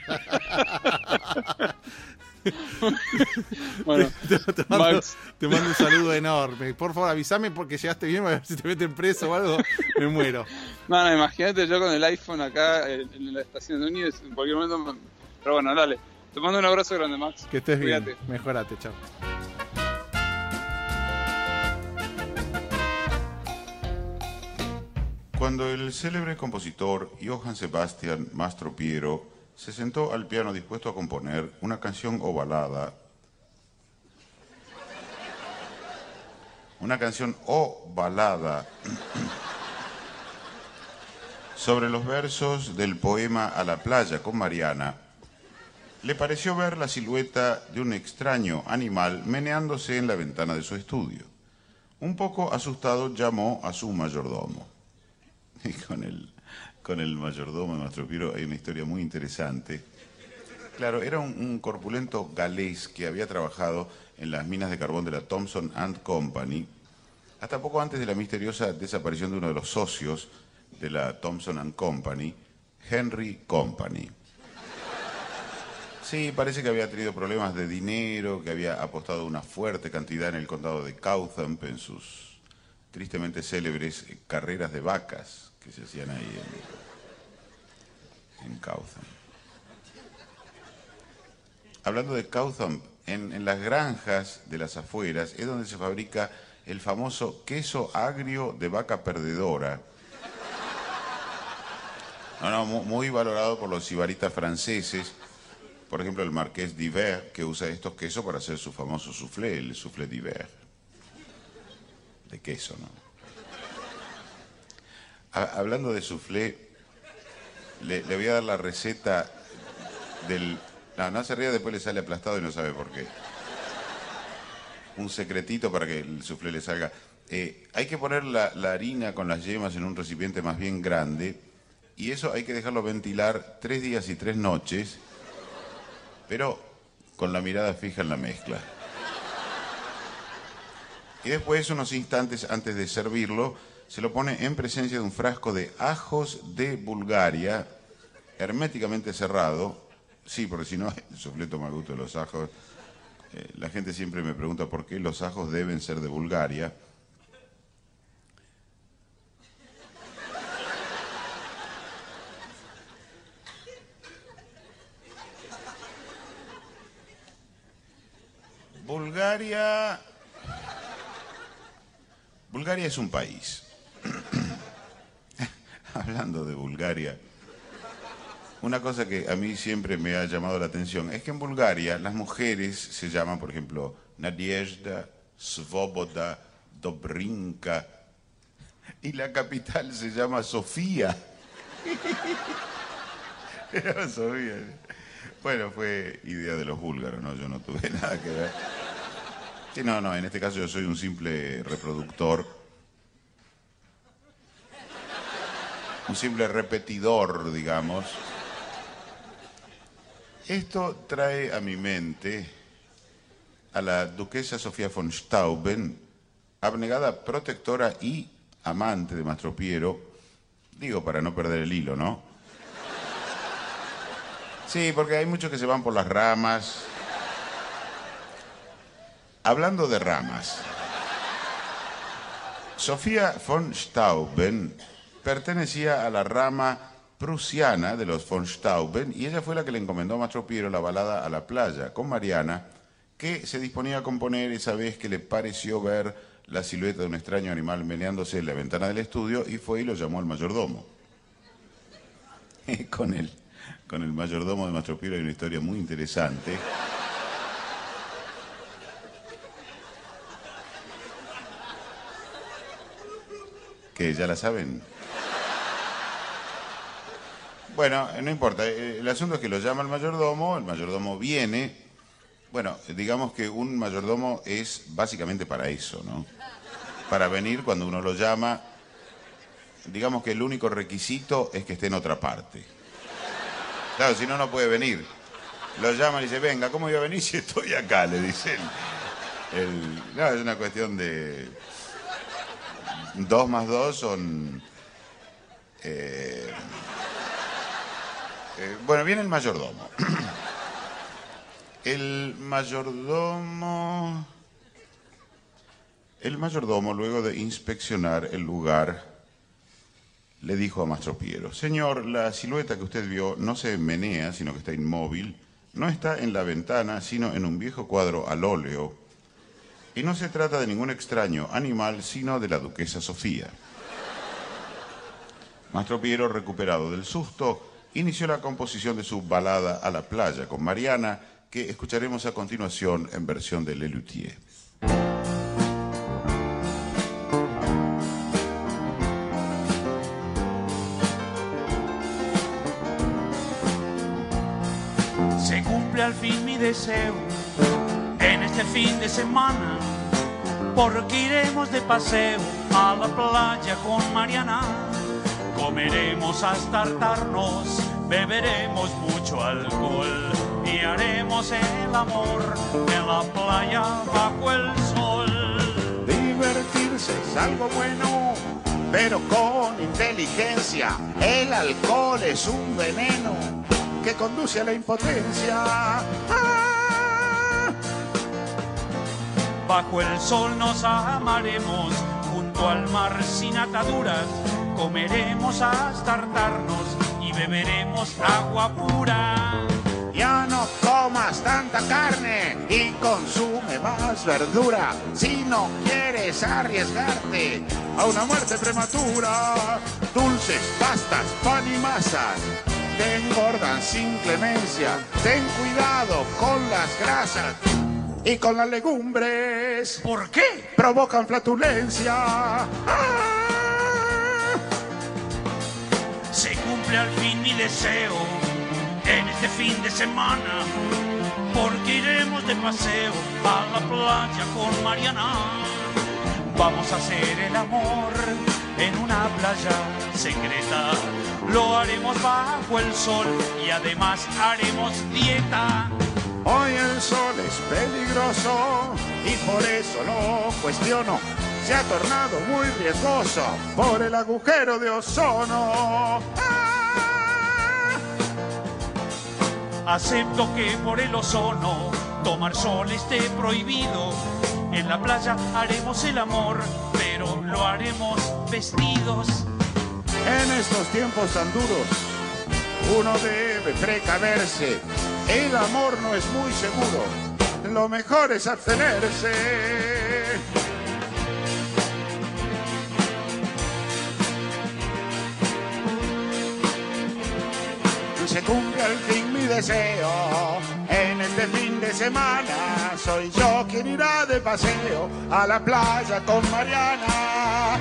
Bueno, te mando un saludo enorme. Por favor, avísame porque llegaste bien, a ver si te meten preso o algo, me muero. No, imagínate yo con el iPhone acá en la estación de Unidos, en cualquier momento. Pero bueno, dale. Te mando un abrazo grande, Max. Que estés bien. Mejorate, chao. Cuando el célebre compositor Johann Sebastian Mastropiero se sentó al piano dispuesto a componer una canción o balada, sobre los versos del poema A la playa con Mariana, le pareció ver la silueta de un extraño animal meneándose en la ventana de su estudio. Un poco asustado llamó a su mayordomo. Y con el mayordomo de Mastropiero hay una historia muy interesante. Claro, era un corpulento galés que había trabajado en las minas de carbón de la Thomson and Company, hasta poco antes de la misteriosa desaparición de uno de los socios de la Thomson and Company, Henry Company. Sí, parece que había tenido problemas de dinero, que había apostado una fuerte cantidad en el condado de Coutham en sus tristemente célebres carreras de vacas que se hacían ahí en Coutham. Hablando de Coutham, en las granjas de las afueras es donde se fabrica el famoso queso agrio de vaca perdedora. Muy valorado por los sibaritas franceses. Por ejemplo, el marqués d'Hiver, que usa estos quesos para hacer su famoso soufflé, el soufflé d'Hiver. De queso, ¿no? Hablando de soufflé, le voy a dar la receta del... No se ría, después le sale aplastado y no sabe por qué. Un secretito para que el soufflé le salga. Hay que poner la harina con las yemas en un recipiente más bien grande y eso hay que dejarlo ventilar 3 días y 3 noches, pero con la mirada fija en la mezcla. Y después, unos instantes antes de servirlo, se lo pone en presencia de un frasco de ajos de Bulgaria, herméticamente cerrado. Sí, porque si no, el soufflé toma gusto de los ajos. La gente siempre me pregunta por qué los ajos deben ser de Bulgaria. Bulgaria es un país. Hablando de Bulgaria, una cosa que a mí siempre me ha llamado la atención es que en Bulgaria las mujeres se llaman, por ejemplo, Nadiezhda, Svoboda, Dobrinka, y la capital se llama Sofía. Sofía. Bueno, fue idea de los búlgaros, ¿no? Yo no tuve nada que ver. Sí, no, en este caso yo soy un simple reproductor. Un simple repetidor, digamos. Esto trae a mi mente a la duquesa Sofía von Stauben, abnegada protectora y amante de Mastropiero, digo para no perder el hilo, ¿no? Sí, porque hay muchos que se van por las ramas. Hablando de ramas, Sofía von Stauben pertenecía a la rama prusiana de los von Stauben y ella fue la que le encomendó a Mastropiero la balada A la playa con Mariana, que se disponía a componer esa vez que le pareció ver la silueta de un extraño animal meneándose en la ventana del estudio y fue y lo llamó al mayordomo. Con el mayordomo de Mastropiero hay una historia muy interesante. ¿Que ya la saben? Bueno, no importa. El asunto es que lo llama el mayordomo viene. Bueno, digamos que un mayordomo es básicamente para eso, ¿no? Para venir cuando uno lo llama. Digamos que el único requisito es que esté en otra parte. Claro, si no, no puede venir. Lo llama y dice, venga, ¿cómo iba a venir si estoy acá? Le dice él. No, es una cuestión de... 2 más 2 son... bueno, viene el mayordomo. El mayordomo, luego de inspeccionar el lugar, le dijo a Mastropiero, señor, la silueta que usted vio no se menea, sino que está inmóvil, no está en la ventana, sino en un viejo cuadro al óleo, y no se trata de ningún extraño animal, sino de la duquesa Sofía. Mastro Piero, recuperado del susto, inició la composición de su balada a la playa con Mariana, que escucharemos a continuación en versión de Lelutier. Se cumple al fin mi deseo en este fin de semana, porque iremos de paseo a la playa con Mariana. Comeremos hasta hartarnos, beberemos mucho alcohol y haremos el amor en la playa bajo el sol. Divertirse es algo bueno, pero con inteligencia. El alcohol es un veneno que conduce a la impotencia. Bajo el sol nos amaremos, junto al mar sin ataduras. Comeremos hasta hartarnos y beberemos agua pura. Ya no comas tanta carne y consume más verdura si no quieres arriesgarte a una muerte prematura. Dulces, pastas, pan y masas te engordan sin clemencia. Ten cuidado con las grasas y con las legumbres. ¿Por qué? Provocan flatulencia. Se cumple al fin mi deseo en este fin de semana, porque iremos de paseo a la playa con Mariana. Vamos a hacer el amor en una playa secreta. Lo haremos bajo el sol y además haremos dieta. Hoy el sol es peligroso y por eso lo cuestiono. Se ha tornado muy riesgoso por el agujero de ozono. Acepto que por el ozono tomar sol esté prohibido. En la playa haremos el amor, pero lo haremos vestidos. En estos tiempos tan duros, uno debe precaverse. El amor no es muy seguro. Lo mejor es abstenerse. Se cumple al fin mi deseo en este fin de semana. Soy yo quien irá de paseo a la playa con Mariana.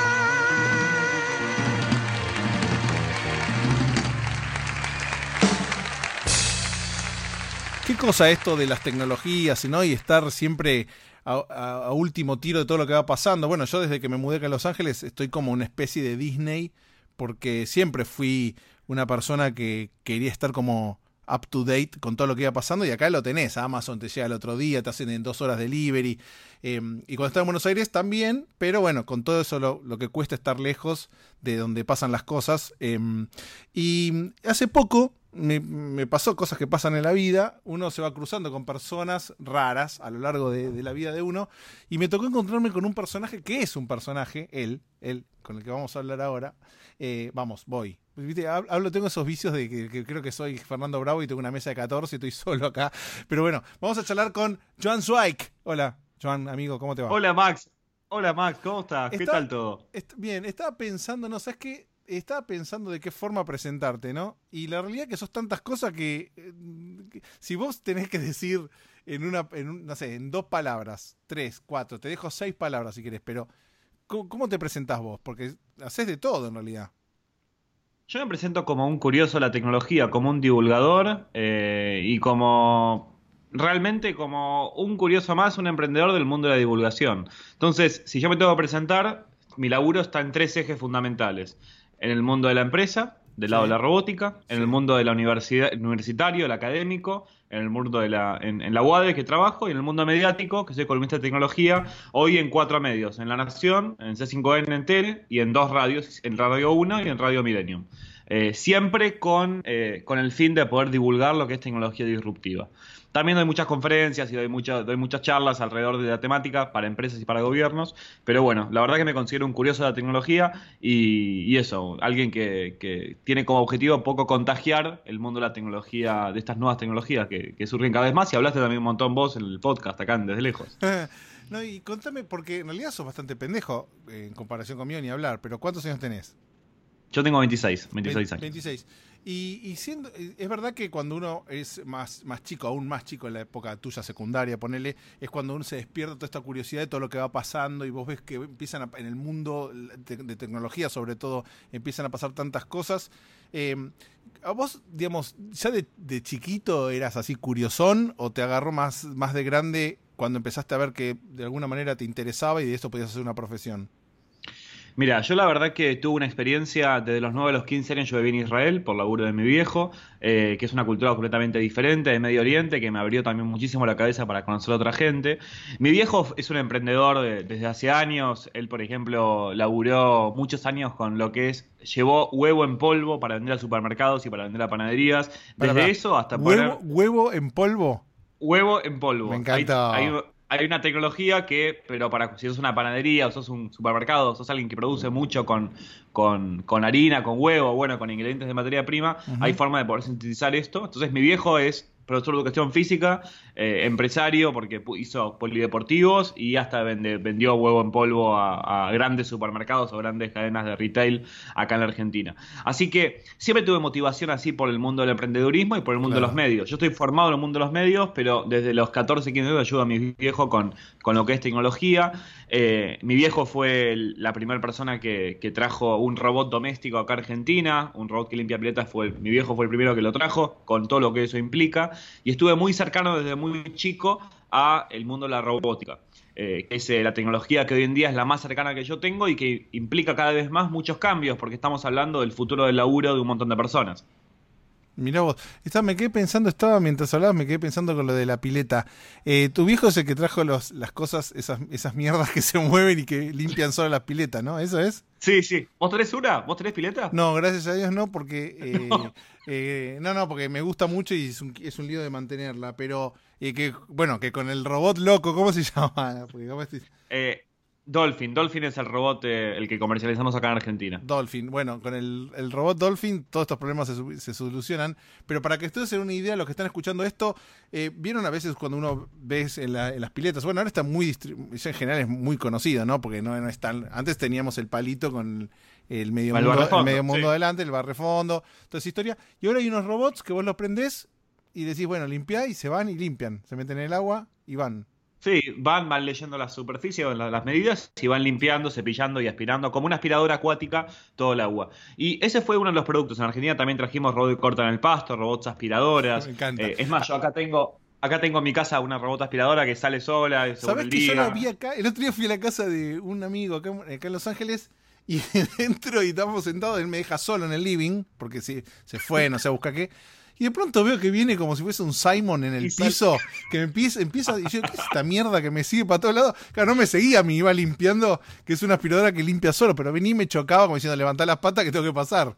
Qué cosa esto de las tecnologías, ¿no? Y estar siempre a último tiro de todo lo que va pasando. Bueno, yo desde que me mudé acá a Los Ángeles estoy como una especie de Disney, porque siempre fui una persona que quería estar como up to date con todo lo que iba pasando, y acá lo tenés. Amazon te llega el otro día, te hacen en 2 horas delivery, y cuando estaba en Buenos Aires también, pero bueno, con todo eso lo que cuesta estar lejos de donde pasan las cosas. Y hace poco me pasó cosas que pasan en la vida. Uno se va cruzando con personas raras a lo largo de la vida de uno, y me tocó encontrarme con un personaje que es un personaje, él con el que vamos a hablar ahora. Voy. ¿Viste? Tengo esos vicios de que creo que soy Fernando Bravo y tengo una mesa de 14 y estoy solo acá. Pero bueno, vamos a charlar con Joan Zweig. Hola, Joan, amigo, ¿cómo te va? Hola, Max. Hola, Max, ¿cómo estás? ¿Qué tal todo? Bien, estaba pensando, ¿no? ¿Sabes qué? Estaba pensando de qué forma presentarte, ¿no? Y la realidad es que sos tantas cosas que si vos tenés que decir no sé, en 2 palabras, 3, 4, te dejo 6 palabras si querés, pero ¿cómo te presentás vos? Porque haces de todo en realidad. Yo me presento como un curioso de la tecnología, como un divulgador y realmente como un curioso más, un emprendedor del mundo de la divulgación. Entonces, si yo me tengo que presentar, mi laburo está en 3 ejes fundamentales. En el mundo de la empresa, del lado de la robótica, en el mundo de la universitario, el académico, en el mundo en la UADE que trabajo, y en el mundo mediático, que soy columnista de tecnología, hoy en 4 medios, en La Nación, en C5N, en Tele, y en 2 radios, en Radio 1 y en Radio Millennium. Siempre con el fin de poder divulgar lo que es tecnología disruptiva. También doy muchas conferencias y doy muchas charlas alrededor de la temática para empresas y para gobiernos, pero bueno, la verdad que me considero un curioso de la tecnología y eso, alguien que tiene como objetivo un poco contagiar el mundo de la tecnología, de estas nuevas tecnologías que surgen cada vez más, y hablaste también un montón vos en el podcast acá Desde Lejos. No, y contame, porque en realidad sos bastante pendejo en comparación conmigo, ni hablar, pero ¿cuántos años tenés? Yo tengo 26 años. 26. Y siendo, es verdad que cuando uno es más chico, aún más chico en la época tuya secundaria, ponele, es cuando uno se despierta toda esta curiosidad de todo lo que va pasando y vos ves que en el mundo de tecnología, sobre todo, empiezan a pasar tantas cosas. ¿A vos, digamos, ya de chiquito eras así curiosón o te agarró más de grande cuando empezaste a ver que de alguna manera te interesaba y de esto podías hacer una profesión? Mira, yo la verdad que tuve una experiencia desde los 9 a los 15 años. Yo viví en Israel por laburo de mi viejo, que es una cultura completamente diferente de Medio Oriente, que me abrió también muchísimo la cabeza para conocer a otra gente. Mi viejo es un emprendedor desde hace años. Él, por ejemplo, laburó muchos años con lo que llevó huevo en polvo para vender a supermercados y para vender a panaderías. Desde eso hasta ¿Huevo en polvo? Huevo en polvo. Me encanta. Hay una tecnología pero si sos una panadería o sos un supermercado, sos alguien que produce mucho con harina, con huevo, bueno, con ingredientes de materia prima, hay forma de poder sintetizar esto. Entonces mi viejo es profesor de educación física, empresario porque hizo polideportivos y hasta vendió huevo en polvo a grandes supermercados o grandes cadenas de retail acá en la Argentina. Así que siempre tuve motivación así por el mundo del emprendedurismo y por el mundo de los medios. Yo estoy formado en el mundo de los medios, pero desde los 14, 15 años ayudo a mi viejo con lo que es tecnología. Mi viejo fue la primera persona que trajo un robot doméstico acá a Argentina, un robot que limpia piletas. Mi viejo fue el primero que lo trajo, con todo lo que eso implica, y estuve muy cercano desde muy chico a el mundo de la robótica, que es la tecnología que hoy en día es la más cercana que yo tengo y que implica cada vez más muchos cambios, porque estamos hablando del futuro del laburo de un montón de personas. Mirá vos, mientras hablabas, me quedé pensando con lo de la pileta. Tu viejo es el que trajo las cosas, esas mierdas que se mueven y que limpian solo las piletas, ¿no? ¿Eso es? Sí, sí. ¿Vos tenés una? ¿Vos tenés pileta? No, gracias a Dios no, porque porque me gusta mucho y es un lío de mantenerla, pero que con el robot loco, ¿cómo se llama? Dolphin es el robot el que comercializamos acá en Argentina. Dolphin, bueno, con el robot Dolphin todos estos problemas se solucionan, pero para que ustedes se den una idea, los que están escuchando esto, vieron a veces cuando uno ves en las piletas, bueno, ahora está en general es muy conocido, ¿no? Porque no es tan, antes teníamos el palito con el medio mundo sí, adelante, el barrefondo, toda esa historia, y ahora hay unos robots que vos los prendés y decís, bueno, limpiá, y se van y limpian, se meten en el agua y van. Sí, van leyendo la superficie, las medidas y van limpiando, cepillando y aspirando como una aspiradora acuática todo el agua. Y ese fue uno de los productos. En Argentina también trajimos robots que cortan el pasto, robots aspiradoras. Me encanta. Es más, yo acá tengo en mi casa una robot aspiradora que sale sola. ¿Sabés que yo la vi acá? El otro día fui a la casa de un amigo acá en Los Ángeles y dentro y estábamos sentados, él me deja solo en el living porque se fue, no sé a buscar qué. Y de pronto veo que viene como si fuese un Simon en el piso, que me empieza y yo, ¿qué es esta mierda que me sigue para todos lados? Claro, no me seguía, me iba limpiando, que es una aspiradora que limpia solo, pero venía y me chocaba como diciendo, levantá las patas que tengo que pasar.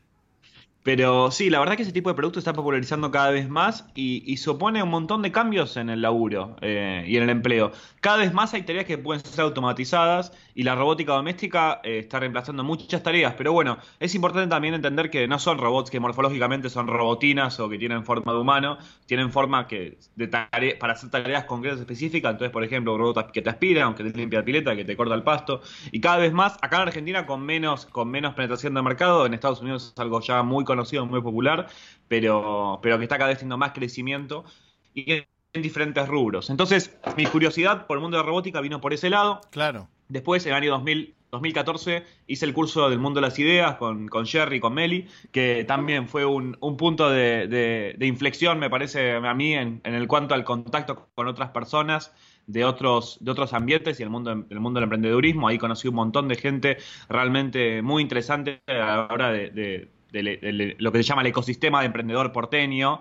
Pero sí, la verdad que ese tipo de producto está popularizando cada vez más y supone un montón de cambios en el laburo y en el empleo. Cada vez más hay tareas que pueden ser automatizadas y la robótica doméstica está reemplazando muchas tareas. Pero bueno, es importante también entender que no son robots que morfológicamente son robotinas o que tienen forma de humano, tienen forma para hacer tareas concretas específicas. Entonces, por ejemplo, un robot que te aspira, aunque te limpia la pileta, que te corta el pasto. Y cada vez más, acá en Argentina con menos penetración de mercado, en Estados Unidos es algo ya muy conocido, muy popular, pero que está cada vez teniendo más crecimiento y en diferentes rubros. Entonces, mi curiosidad por el mundo de la robótica vino por ese lado. Claro. Después, en el año 2014, hice el curso del mundo de las ideas con Jerry, con Meli, que también fue un punto de inflexión, me parece a mí, en el cuanto al contacto con otras personas de otros ambientes y el mundo del emprendedurismo. Ahí conocí un montón de gente realmente muy interesante a la hora de lo que se llama el ecosistema de emprendedor porteño,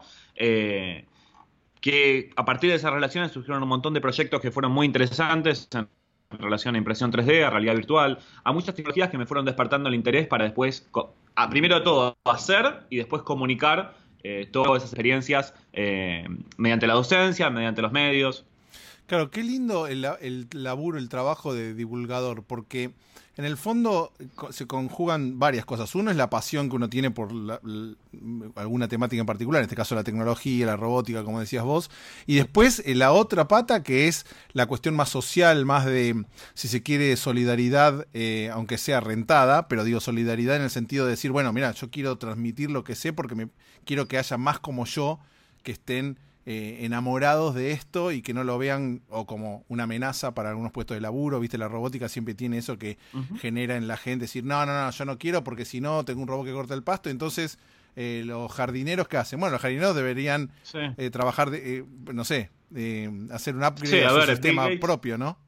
que a partir de esas relaciones surgieron un montón de proyectos que fueron muy interesantes en relación a impresión 3D, a realidad virtual, a muchas tecnologías que me fueron despertando el interés para después, primero de todo, hacer y después comunicar todas esas experiencias mediante la docencia, mediante los medios. Claro, qué lindo el laburo, el trabajo de divulgador, porque en el fondo se conjugan varias cosas. Uno es la pasión que uno tiene por alguna temática en particular, en este caso la tecnología, la robótica, como decías vos, y después la otra pata que es la cuestión más social, más de, si se quiere, solidaridad, aunque sea rentada, pero digo solidaridad en el sentido de decir, bueno, mira, yo quiero transmitir lo que sé porque quiero que haya más como yo que estén enamorados de esto y que no lo vean o como una amenaza para algunos puestos de laburo. Viste, la robótica siempre tiene eso que genera en la gente decir, no, yo no quiero porque si no tengo un robot que corta el pasto. Entonces los jardineros, ¿qué hacen? Bueno, los jardineros deberían trabajar, no sé, hacer un upgrade a su sistema propio, ¿no?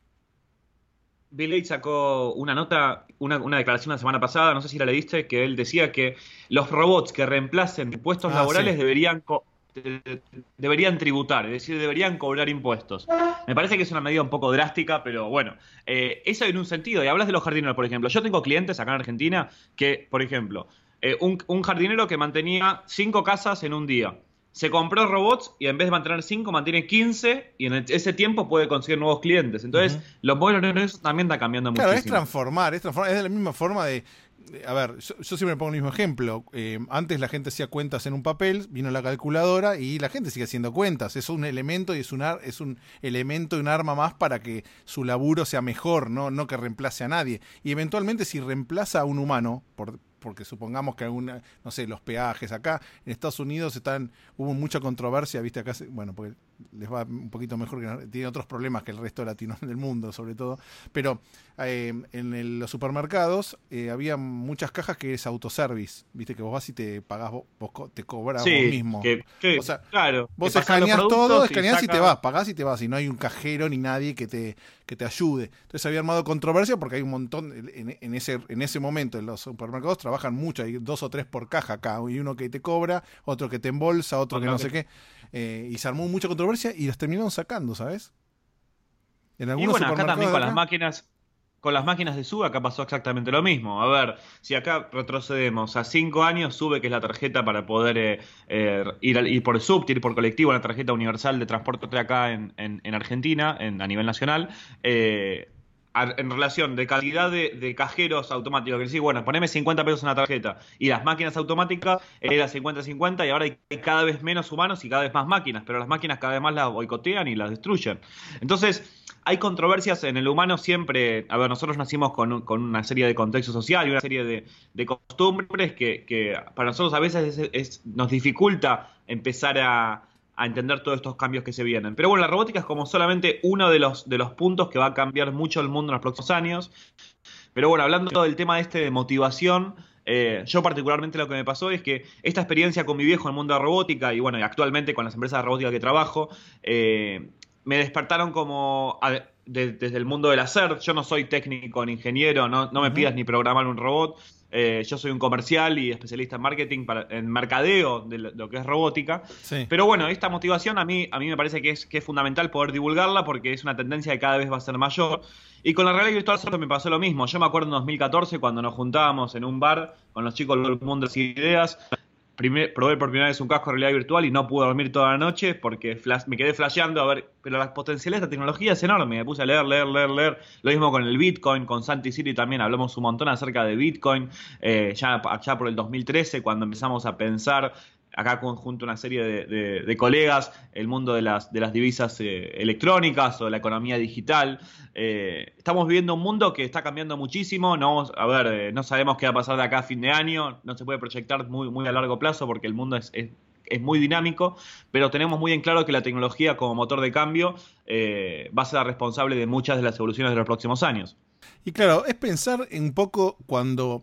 Bill Gates sacó una nota, una declaración la semana pasada, no sé si la leíste, que él decía que los robots que reemplacen puestos laborales deberían tributar, es decir, deberían cobrar impuestos. Me parece que es una medida un poco drástica, pero bueno, eso en un sentido. Y hablas de los jardineros, por ejemplo. Yo tengo clientes acá en Argentina que, por ejemplo, un jardinero que mantenía 5 casas en un día. Se compró robots y en vez de mantener 5, mantiene 15 y en ese tiempo puede conseguir nuevos clientes. Entonces, los modelos de eso también está cambiando muchísimo. Claro, es transformar. Es de la misma forma de... A ver, yo siempre pongo el mismo ejemplo. Antes la gente hacía cuentas en un papel, vino la calculadora y la gente sigue haciendo cuentas. Es un elemento y es un elemento y un arma más para que su laburo sea mejor, no que reemplace a nadie. Y eventualmente si reemplaza a un humano, porque supongamos que no sé, los peajes acá en Estados Unidos hubo mucha controversia, viste, acá, bueno, porque les va un poquito mejor, tiene otros problemas que el resto del mundo, sobre todo, pero los supermercados había muchas cajas que es autoservice, viste, que vos vas y te pagás, vos te cobras vos mismo. O sea, claro, vos escaneás todo, escaneás y te vas, pagás y te vas, y no hay un cajero ni nadie que te ayude. Entonces había armado controversia porque hay un montón, en ese momento en los supermercados trabajan mucho, hay 2 o 3 por caja acá, y uno que te cobra, otro que te embolsa, otro que no sé qué, y se armó mucha controversia y los terminaron sacando, ¿sabes? En algunos y bueno, acá también con las máquinas de SUBE acá pasó exactamente lo mismo. A ver, si acá retrocedemos a 5 años, SUBE, que es la tarjeta para poder ir por subte, ir por colectivo, la tarjeta universal de transporte acá en Argentina, a nivel nacional, en relación de calidad de cajeros automáticos, que decís, bueno, poneme 50 pesos en la tarjeta, y las máquinas automáticas era 50-50, y ahora hay cada vez menos humanos y cada vez más máquinas, pero las máquinas cada vez más las boicotean y las destruyen. Entonces, hay controversias en el humano siempre. A ver, nosotros nacimos con una serie de contextos sociales y una serie de costumbres que para nosotros a veces nos dificulta empezar a entender todos estos cambios que se vienen. Pero bueno, la robótica es como solamente uno de los puntos que va a cambiar mucho el mundo en los próximos años. Pero bueno, hablando del tema de motivación, yo particularmente lo que me pasó es que esta experiencia con mi viejo en el mundo de la robótica y bueno, actualmente con las empresas de robótica que trabajo, me despertaron como desde el mundo del hacer. Yo no soy técnico ni ingeniero, no me pidas ni programar un robot. Yo soy un comercial y especialista en marketing, en mercadeo de lo que es robótica. Sí. Pero bueno, esta motivación a mí me parece que es fundamental poder divulgarla porque es una tendencia que cada vez va a ser mayor. Y con la realidad virtual solo me pasó lo mismo. Yo me acuerdo en 2014 cuando nos juntábamos en un bar con los chicos del mundo de las ideas. Probé por primera vez un casco de realidad virtual y no pude dormir toda la noche porque me quedé flasheando, a ver, pero las potencialidades de esta tecnología es enorme. Me puse a leer. Lo mismo con el Bitcoin, con Santi City también hablamos un montón acerca de Bitcoin, ya por el 2013 cuando empezamos a pensar acá junto a una serie de colegas, el mundo de las divisas electrónicas o de la economía digital. Estamos viviendo un mundo que está cambiando muchísimo. No sabemos qué va a pasar de acá a fin de año. No se puede proyectar muy, muy a largo plazo porque el mundo es muy dinámico, pero tenemos muy en claro que la tecnología como motor de cambio va a ser la responsable de muchas de las evoluciones de los próximos años. Y claro, es pensar un poco cuando...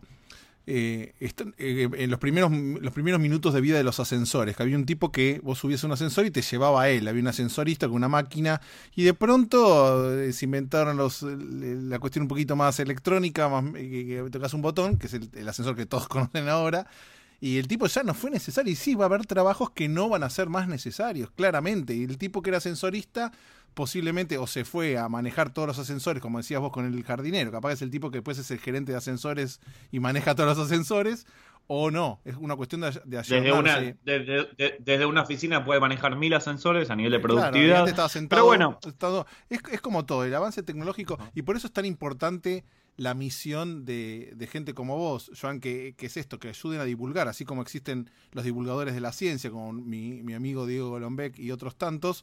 en los primeros minutos de vida de los ascensores, que había un tipo que vos subías un ascensor y te llevaba a él, había un ascensorista con una máquina y de pronto se inventaron la cuestión un poquito más electrónica, más que tocas un botón, que es el ascensor que todos conocen ahora, y el tipo ya no fue necesario, y sí, va a haber trabajos que no van a ser más necesarios, claramente, y el tipo que era ascensorista posiblemente o se fue a manejar todos los ascensores, como decías vos con el jardinero, capaz es el tipo que después es el gerente de ascensores y maneja todos los ascensores, o no. Es una cuestión de Desde una, ayornarse. desde una oficina puede manejar 1000 ascensores a nivel de Claro, y productividad. antes estaba sentado, Pero bueno, es como todo, el avance tecnológico, y por eso es tan importante la misión de gente como vos, Joan, que es esto, que ayuden a divulgar, así como existen los divulgadores de la ciencia, como mi amigo Diego Golombek y otros tantos.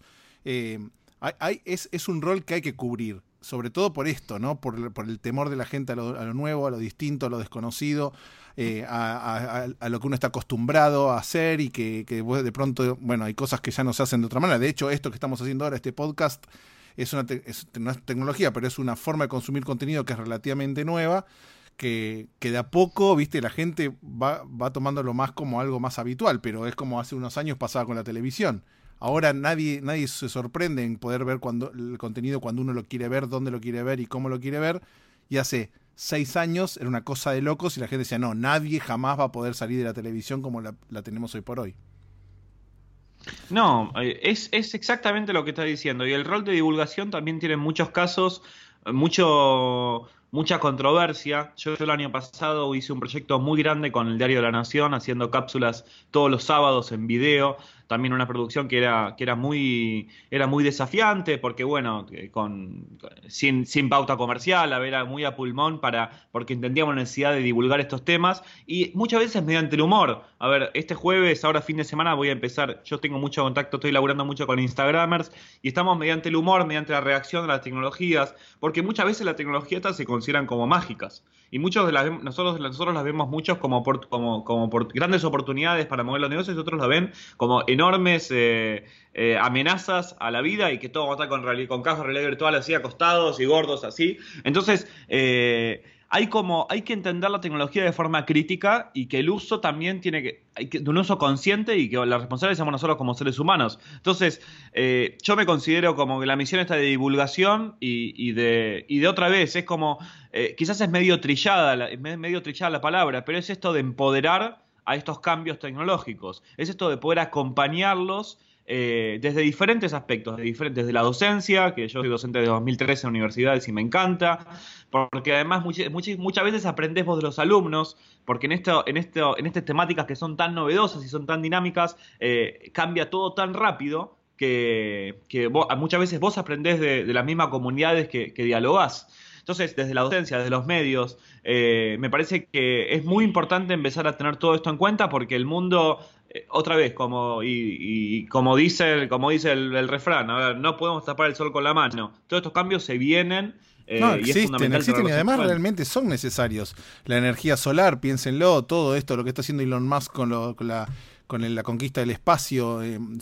Es un rol que hay que cubrir, sobre todo por esto, ¿no? Por el temor de la gente a lo nuevo, a lo distinto, a lo desconocido, a lo que uno está acostumbrado a hacer, y que de pronto, bueno, hay cosas que ya no se hacen de otra manera. De hecho, esto que estamos haciendo ahora, este podcast, no es tecnología, pero es una forma de consumir contenido que es relativamente nueva, que de a poco, viste, la gente va tomándolo más como algo más habitual, pero es como hace unos años pasaba con la televisión. Ahora nadie se sorprende en poder ver el contenido cuando uno lo quiere ver, dónde lo quiere ver y cómo lo quiere ver. Y hace 6 años era una cosa de locos y la gente decía, no, nadie jamás va a poder salir de la televisión como la tenemos hoy por hoy. no, es exactamente lo que está diciendo. Y el rol de divulgación también tiene en muchos casos mucha controversia. Yo el año pasado hice un proyecto muy grande con el Diario de la Nación, haciendo cápsulas todos los sábados en video. También una producción que era muy desafiante, porque bueno, sin pauta comercial, era muy a pulmón, porque entendíamos la necesidad de divulgar estos temas, y muchas veces mediante el humor. A ver, este jueves, ahora fin de semana, voy a empezar, yo tengo mucho contacto, estoy laburando mucho con Instagramers, y estamos mediante el humor, mediante la reacción a las tecnologías, porque muchas veces las tecnologías estas se consideran como mágicas. Y nosotros las vemos muchos como por grandes oportunidades para mover los negocios, y otros la ven como enormes amenazas a la vida, y que todo va a estar con cajas de realidad virtual así, acostados y gordos así. Entonces, hay que entender la tecnología de forma crítica, y que el uso también de un uso consciente, y que la responsable somos nosotros como seres humanos. Entonces, yo me considero como que la misión está de divulgación y de otra vez, es como, quizás es medio trillada la palabra, pero es esto de empoderar a estos cambios tecnológicos. Es esto de poder acompañarlos desde diferentes aspectos, desde la docencia, que yo soy docente de 2013 en universidades y me encanta, porque además muchas veces aprendés vos de los alumnos, porque en estas temáticas que son tan novedosas y son tan dinámicas, cambia todo tan rápido que muchas veces vos aprendés de las mismas comunidades que dialogás. Entonces, desde la docencia, desde los medios, me parece que es muy importante empezar a tener todo esto en cuenta, porque el mundo, otra vez, como dice el refrán, a ver, no podemos tapar el sol con la mano. Todos estos cambios se vienen. No, Y es fundamental existen, y tenerlos además en cuenta. realmente son necesarios. La energía solar, piénsenlo, todo esto, lo que está haciendo Elon Musk con la conquista del espacio,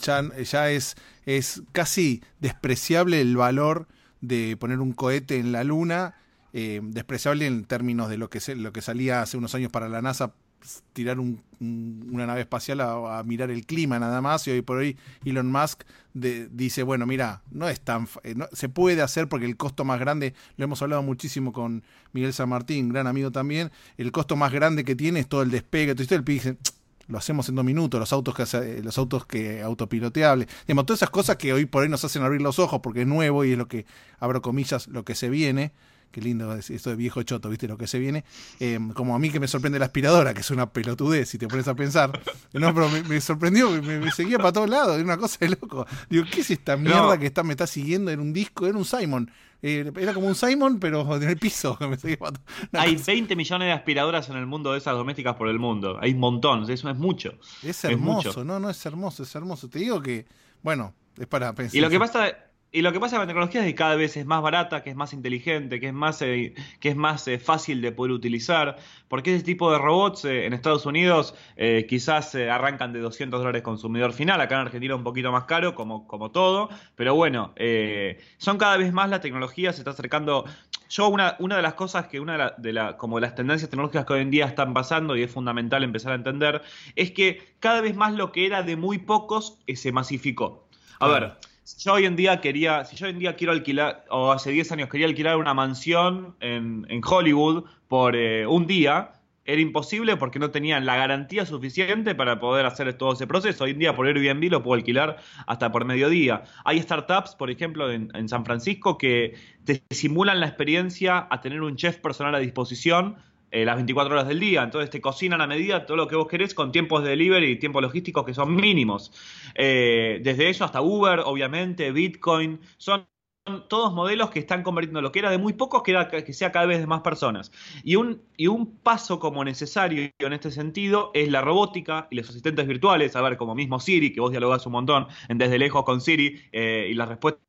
ya es casi despreciable el valor de poner un cohete en la Luna, despreciable en términos de lo que salía hace unos años para la NASA, tirar una nave espacial a mirar el clima nada más, y hoy por hoy Elon Musk dice, bueno, mira, no es tan se puede hacer, porque el costo más grande, lo hemos hablado muchísimo con Miguel San Martín, gran amigo también, el costo más grande que tiene es todo el despegue, todo esto. El pibe dice, lo hacemos en 2 minutos, los autos que autopiloteables, digamos, todas esas cosas que hoy por hoy nos hacen abrir los ojos porque es nuevo y es lo que, abro comillas, lo que se viene. Qué lindo esto de viejo choto, ¿viste? Lo que se viene. Como a mí que me sorprende la aspiradora, que es una pelotudez, si te pones a pensar. No, pero me sorprendió, me seguía para todos lados, era una cosa de loco. Digo, ¿qué es esta mierda que me está siguiendo en un disco? Era un Simon. Era como un Simon, pero en el piso. Me seguía para Hay 20 millones de aspiradoras en el mundo de esas domésticas por el mundo. Hay un montón, eso es mucho. Es hermoso, es mucho. No, es hermoso. Te digo que, bueno, es para pensar. Y lo que pasa con la tecnología es que cada vez es más barata, que es más inteligente, que es más fácil de poder utilizar, porque ese tipo de robots en Estados Unidos quizás arrancan de $200 consumidor final, acá en Argentina un poquito más caro, como todo, pero bueno, son cada vez más, la tecnología se está acercando. Yo una de las cosas que como las tendencias tecnológicas que hoy en día están pasando, y es fundamental empezar a entender, es que cada vez más lo que era de muy pocos se masificó. A ver, si yo hoy en día quiero alquilar, o hace 10 años quería alquilar una mansión en Hollywood por un día, era imposible porque no tenían la garantía suficiente para poder hacer todo ese proceso. Hoy en día por Airbnb lo puedo alquilar hasta por mediodía. Hay startups, por ejemplo, en San Francisco, que te simulan la experiencia a tener un chef personal a disposición las 24 horas del día. Entonces te cocinan a medida todo lo que vos querés con tiempos de delivery y tiempos logísticos que son mínimos. Desde eso hasta Uber, obviamente, Bitcoin, son todos modelos que están convirtiendo lo que era de muy pocos que sea cada vez de más personas. Y un paso como necesario en este sentido es la robótica y los asistentes virtuales, a ver, como mismo Siri, que vos dialogás un montón desde lejos con Siri, y las respuestas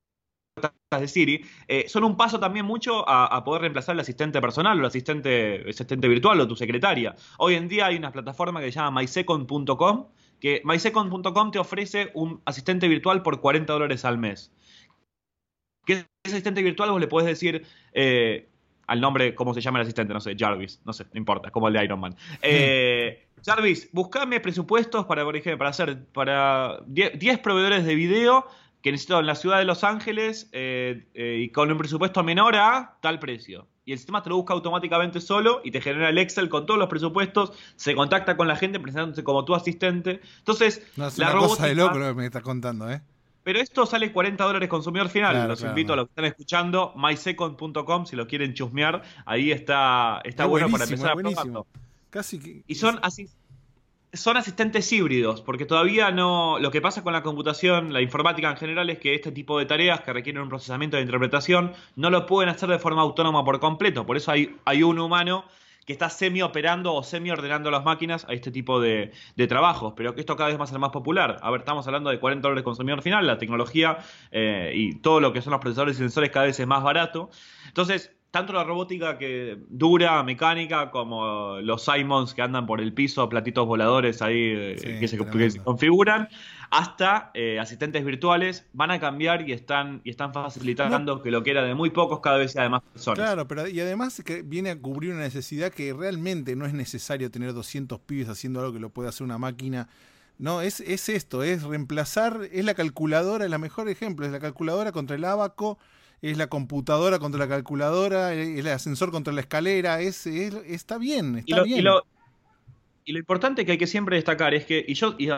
de Siri, son un paso también mucho a poder reemplazar el asistente personal o el asistente virtual o tu secretaria. Hoy en día hay una plataforma que se llama mysecond.com, que mysecond.com te ofrece un asistente virtual por $40 al mes. Que ese asistente virtual vos le podés decir al nombre, cómo se llama el asistente, no sé, Jarvis, no sé, no importa, como el de Iron Man. Jarvis, buscame presupuestos para, por ejemplo, para 10 proveedores de video que necesito en la ciudad de Los Ángeles y con un presupuesto menor a tal precio. Y el sistema te lo busca automáticamente solo y te genera el Excel con todos los presupuestos, se contacta con la gente presentándose como tu asistente. Entonces, no, es la una robótica, cosa de loco lo que me estás contando, ¿eh? Pero esto sale $40 consumidor final. Claro, Los claro, invito a los que están escuchando, mysecond.com, si lo quieren chusmear, ahí está bueno para empezar a probarlo. Casi que... Y son asistentes híbridos, porque todavía no. Lo que pasa con la computación, la informática en general, es que este tipo de tareas que requieren un procesamiento de interpretación no lo pueden hacer de forma autónoma por completo. Por eso hay un humano que está semi-operando o semi-ordenando las máquinas a este tipo de trabajos, pero que esto cada vez va a ser más popular. A ver, estamos hablando de $40 consumidor final, la tecnología y todo lo que son los procesadores y sensores cada vez es más barato. Entonces, tanto la robótica que dura, mecánica, como los Simons que andan por el piso, platitos voladores ahí que se configuran, hasta asistentes virtuales, van a cambiar y están facilitando que lo que era de muy pocos cada vez sea de más personas. Claro, pero y además que viene a cubrir una necesidad que realmente no es necesario tener 200 pibes haciendo algo que lo puede hacer una máquina. No, es esto, es reemplazar, es la calculadora, es el mejor ejemplo, es la calculadora contra el ábaco, es la computadora contra la calculadora, es el ascensor contra la escalera, está bien, está bien. Y lo importante que hay que siempre destacar es que,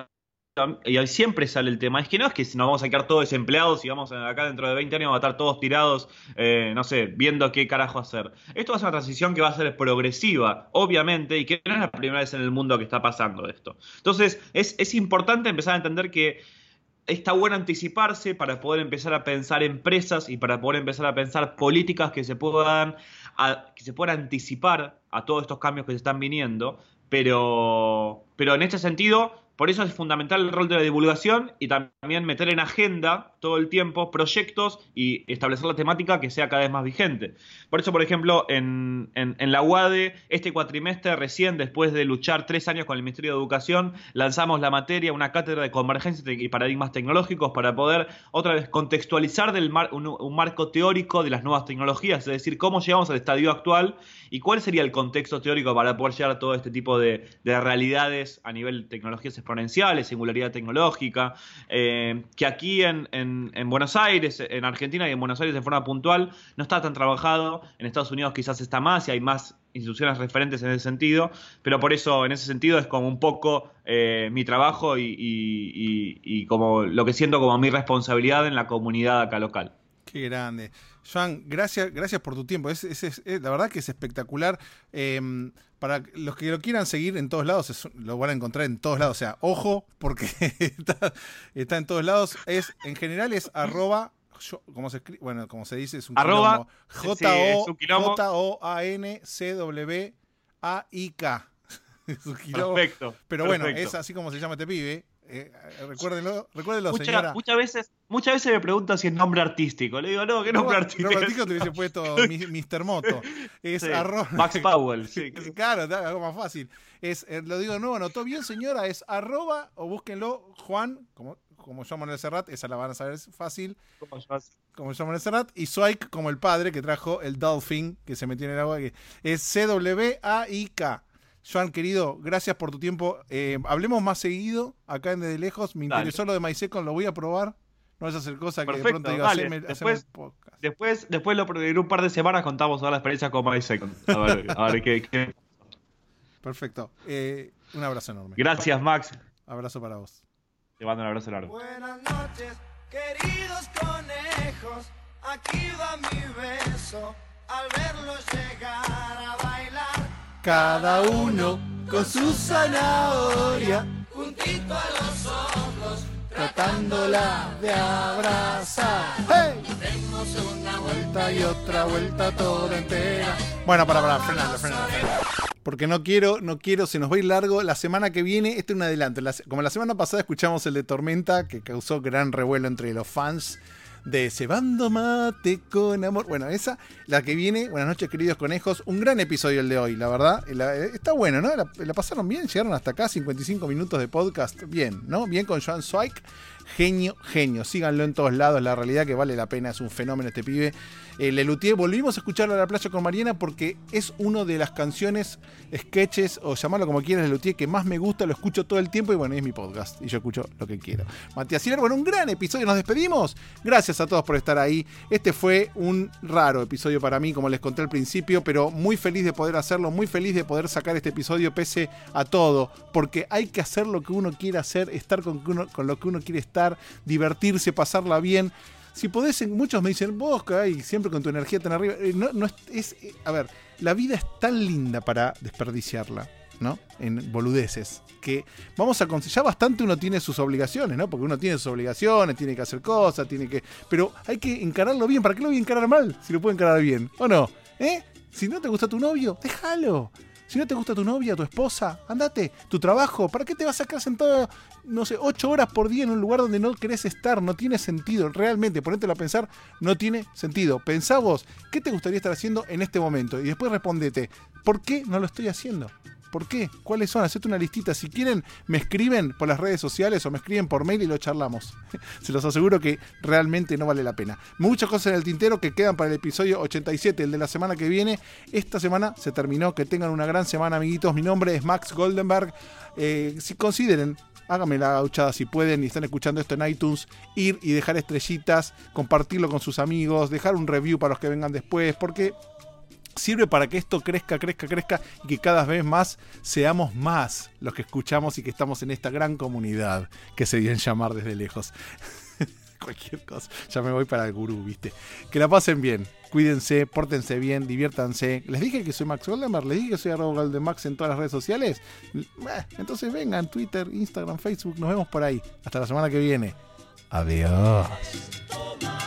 y siempre sale el tema, es que no es que nos vamos a quedar todos desempleados y vamos acá dentro de 20 años vamos a estar todos tirados, no sé, viendo qué carajo hacer. Esto va a ser una transición que va a ser progresiva, obviamente, y que no es la primera vez en el mundo que está pasando esto. Entonces, es importante empezar a entender que está bueno anticiparse para poder empezar a pensar empresas y para poder empezar a pensar políticas que se puedan anticipar a todos estos cambios que se están viniendo, pero en este sentido, por eso es fundamental el rol de la divulgación y también meter en agenda todo el tiempo proyectos y establecer la temática que sea cada vez más vigente. Por eso, por ejemplo, en la UADE, este cuatrimestre recién, después de luchar 3 años con el Ministerio de Educación, lanzamos la materia, una cátedra de convergencia y paradigmas tecnológicos para poder otra vez contextualizar un marco teórico de las nuevas tecnologías, es decir, cómo llegamos al estadio actual y cuál sería el contexto teórico para poder llegar a todo este tipo de realidades a nivel de tecnologías exponenciales, singularidad tecnológica, que aquí en Buenos Aires, en Argentina y en Buenos Aires de forma puntual no está tan trabajado. En Estados Unidos quizás está más y hay más instituciones referentes en ese sentido, pero por eso en ese sentido es como un poco mi trabajo y como lo que siento como mi responsabilidad en la comunidad acá local. Qué grande. Joan, gracias por tu tiempo. La verdad que es espectacular. Para los que lo quieran seguir en todos lados, lo van a encontrar en todos lados. O sea, ojo, porque está en todos lados. En general es arroba, ¿cómo se escribe? Bueno, como se dice, es un arroba, J-O-A-N-C-W-A-I-K. Es un quilombo. Perfecto. Pero perfecto. bueno, es así como se llama este pibe. Recuérdenlo, señora. Muchas veces me preguntan si es nombre artístico. Le digo, no, ¿qué nombre artístico? Nombre artístico te hubiese puesto Mr. Moto. Es sí, arroba. Max Powell. Sí. Claro, algo más fácil. Lo digo de nuevo, anotó bien, señora. Es arroba, o búsquenlo, Juan, como Joan Manuel Serrat, esa la van a saber, es fácil. Como Joan Manuel Serrat. Y Swaik, como el padre que trajo el Dolphin, que se metió en el agua, que es C-W-A-I-K. Joan, querido, gracias por tu tiempo. Hablemos más seguido acá en Desde Lejos. Me interesó lo de MySecond, lo voy a probar. No es hacer cosas que de pronto digo, haceme podcast. Después en un par de semanas contamos toda la experiencia con MySecond. A ver qué. Perfecto. Un abrazo enorme. Gracias, Max. Abrazo para vos. Te mando un abrazo largo. Buenas noches, queridos conejos. Aquí va mi beso al verlos llegar a bailar. cada uno con su zanahoria, Juntito a los ojos, tratándola de abrazar. ¡Hey! demos una Vuelta y otra vuelta toda entera. Bueno, para, frenalo. Porque no quiero, se nos va a ir largo. La semana que viene, este es un adelanto. Como la semana pasada escuchamos el de Tormenta, que causó gran revuelo entre los fans de Cebando Mate con Amor. Bueno, esa, la que viene. Buenas noches, queridos conejos. Un gran episodio el de hoy, la verdad. Está bueno, ¿no? La pasaron bien, llegaron hasta acá, 55 minutos de podcast. Bien, ¿no? Bien con Joan Zweig. Genio. Síganlo en todos lados. La realidad que vale la pena. Es un fenómeno este pibe. Lelutier, volvimos a escucharlo a la playa con Mariana porque es una de las canciones, sketches o llamarlo como quieras, Lelutier, que más me gusta. Lo escucho todo el tiempo y bueno, es mi podcast y yo escucho lo que quiero. Matías Siller, bueno, un gran episodio. Nos despedimos. Gracias a todos por estar ahí. Este fue un raro episodio para mí, como les conté al principio, pero muy feliz de poder hacerlo, muy feliz de poder sacar este episodio pese a todo, porque hay que hacer lo que uno quiere hacer, estar con lo que uno quiere estar, divertirse, pasarla bien. Si podés, muchos me dicen, vos, y siempre con tu energía tan arriba. A ver, la vida es tan linda para desperdiciarla, ¿no? En boludeces. Que vamos a ya bastante uno tiene sus obligaciones, ¿no? Porque uno tiene sus obligaciones, tiene que hacer cosas, pero hay que encararlo bien. ¿Para qué lo voy a encarar mal? Si lo puedo encarar bien, ¿o no? Si no te gusta tu novio, déjalo. Si no te gusta tu novia, tu esposa, andate. Tu trabajo, ¿para qué te vas a quedar sentado, 8 horas por día en un lugar donde no querés estar? No tiene sentido. Realmente, ponételo a pensar, no tiene sentido. Pensá vos, ¿qué te gustaría estar haciendo en este momento? Y después respondete, ¿por qué no lo estoy haciendo? ¿Por qué? ¿Cuáles son? Hacete una listita. Si quieren, me escriben por las redes sociales o me escriben por mail y lo charlamos. Se los aseguro que realmente no vale la pena. Muchas cosas en el tintero que quedan para el episodio 87, el de la semana que viene. Esta semana se terminó. Que tengan una gran semana, amiguitos. Mi nombre es Max Goldenberg. Si consideren, háganme la gauchada si pueden y están escuchando esto en iTunes, ir y dejar estrellitas, compartirlo con sus amigos, dejar un review para los que vengan después, porque sirve para que esto crezca y que cada vez más seamos más los que escuchamos y que estamos en esta gran comunidad que se dio en llamar desde lejos. Cualquier cosa, ya me voy para el gurú, ¿viste? Que la pasen bien, cuídense, pórtense bien, diviértanse. Les dije que soy Max Goldenberg, les dije que soy @goldenmax en todas las redes sociales. Entonces vengan, Twitter, Instagram, Facebook, nos vemos por ahí. Hasta la semana que viene. Adiós.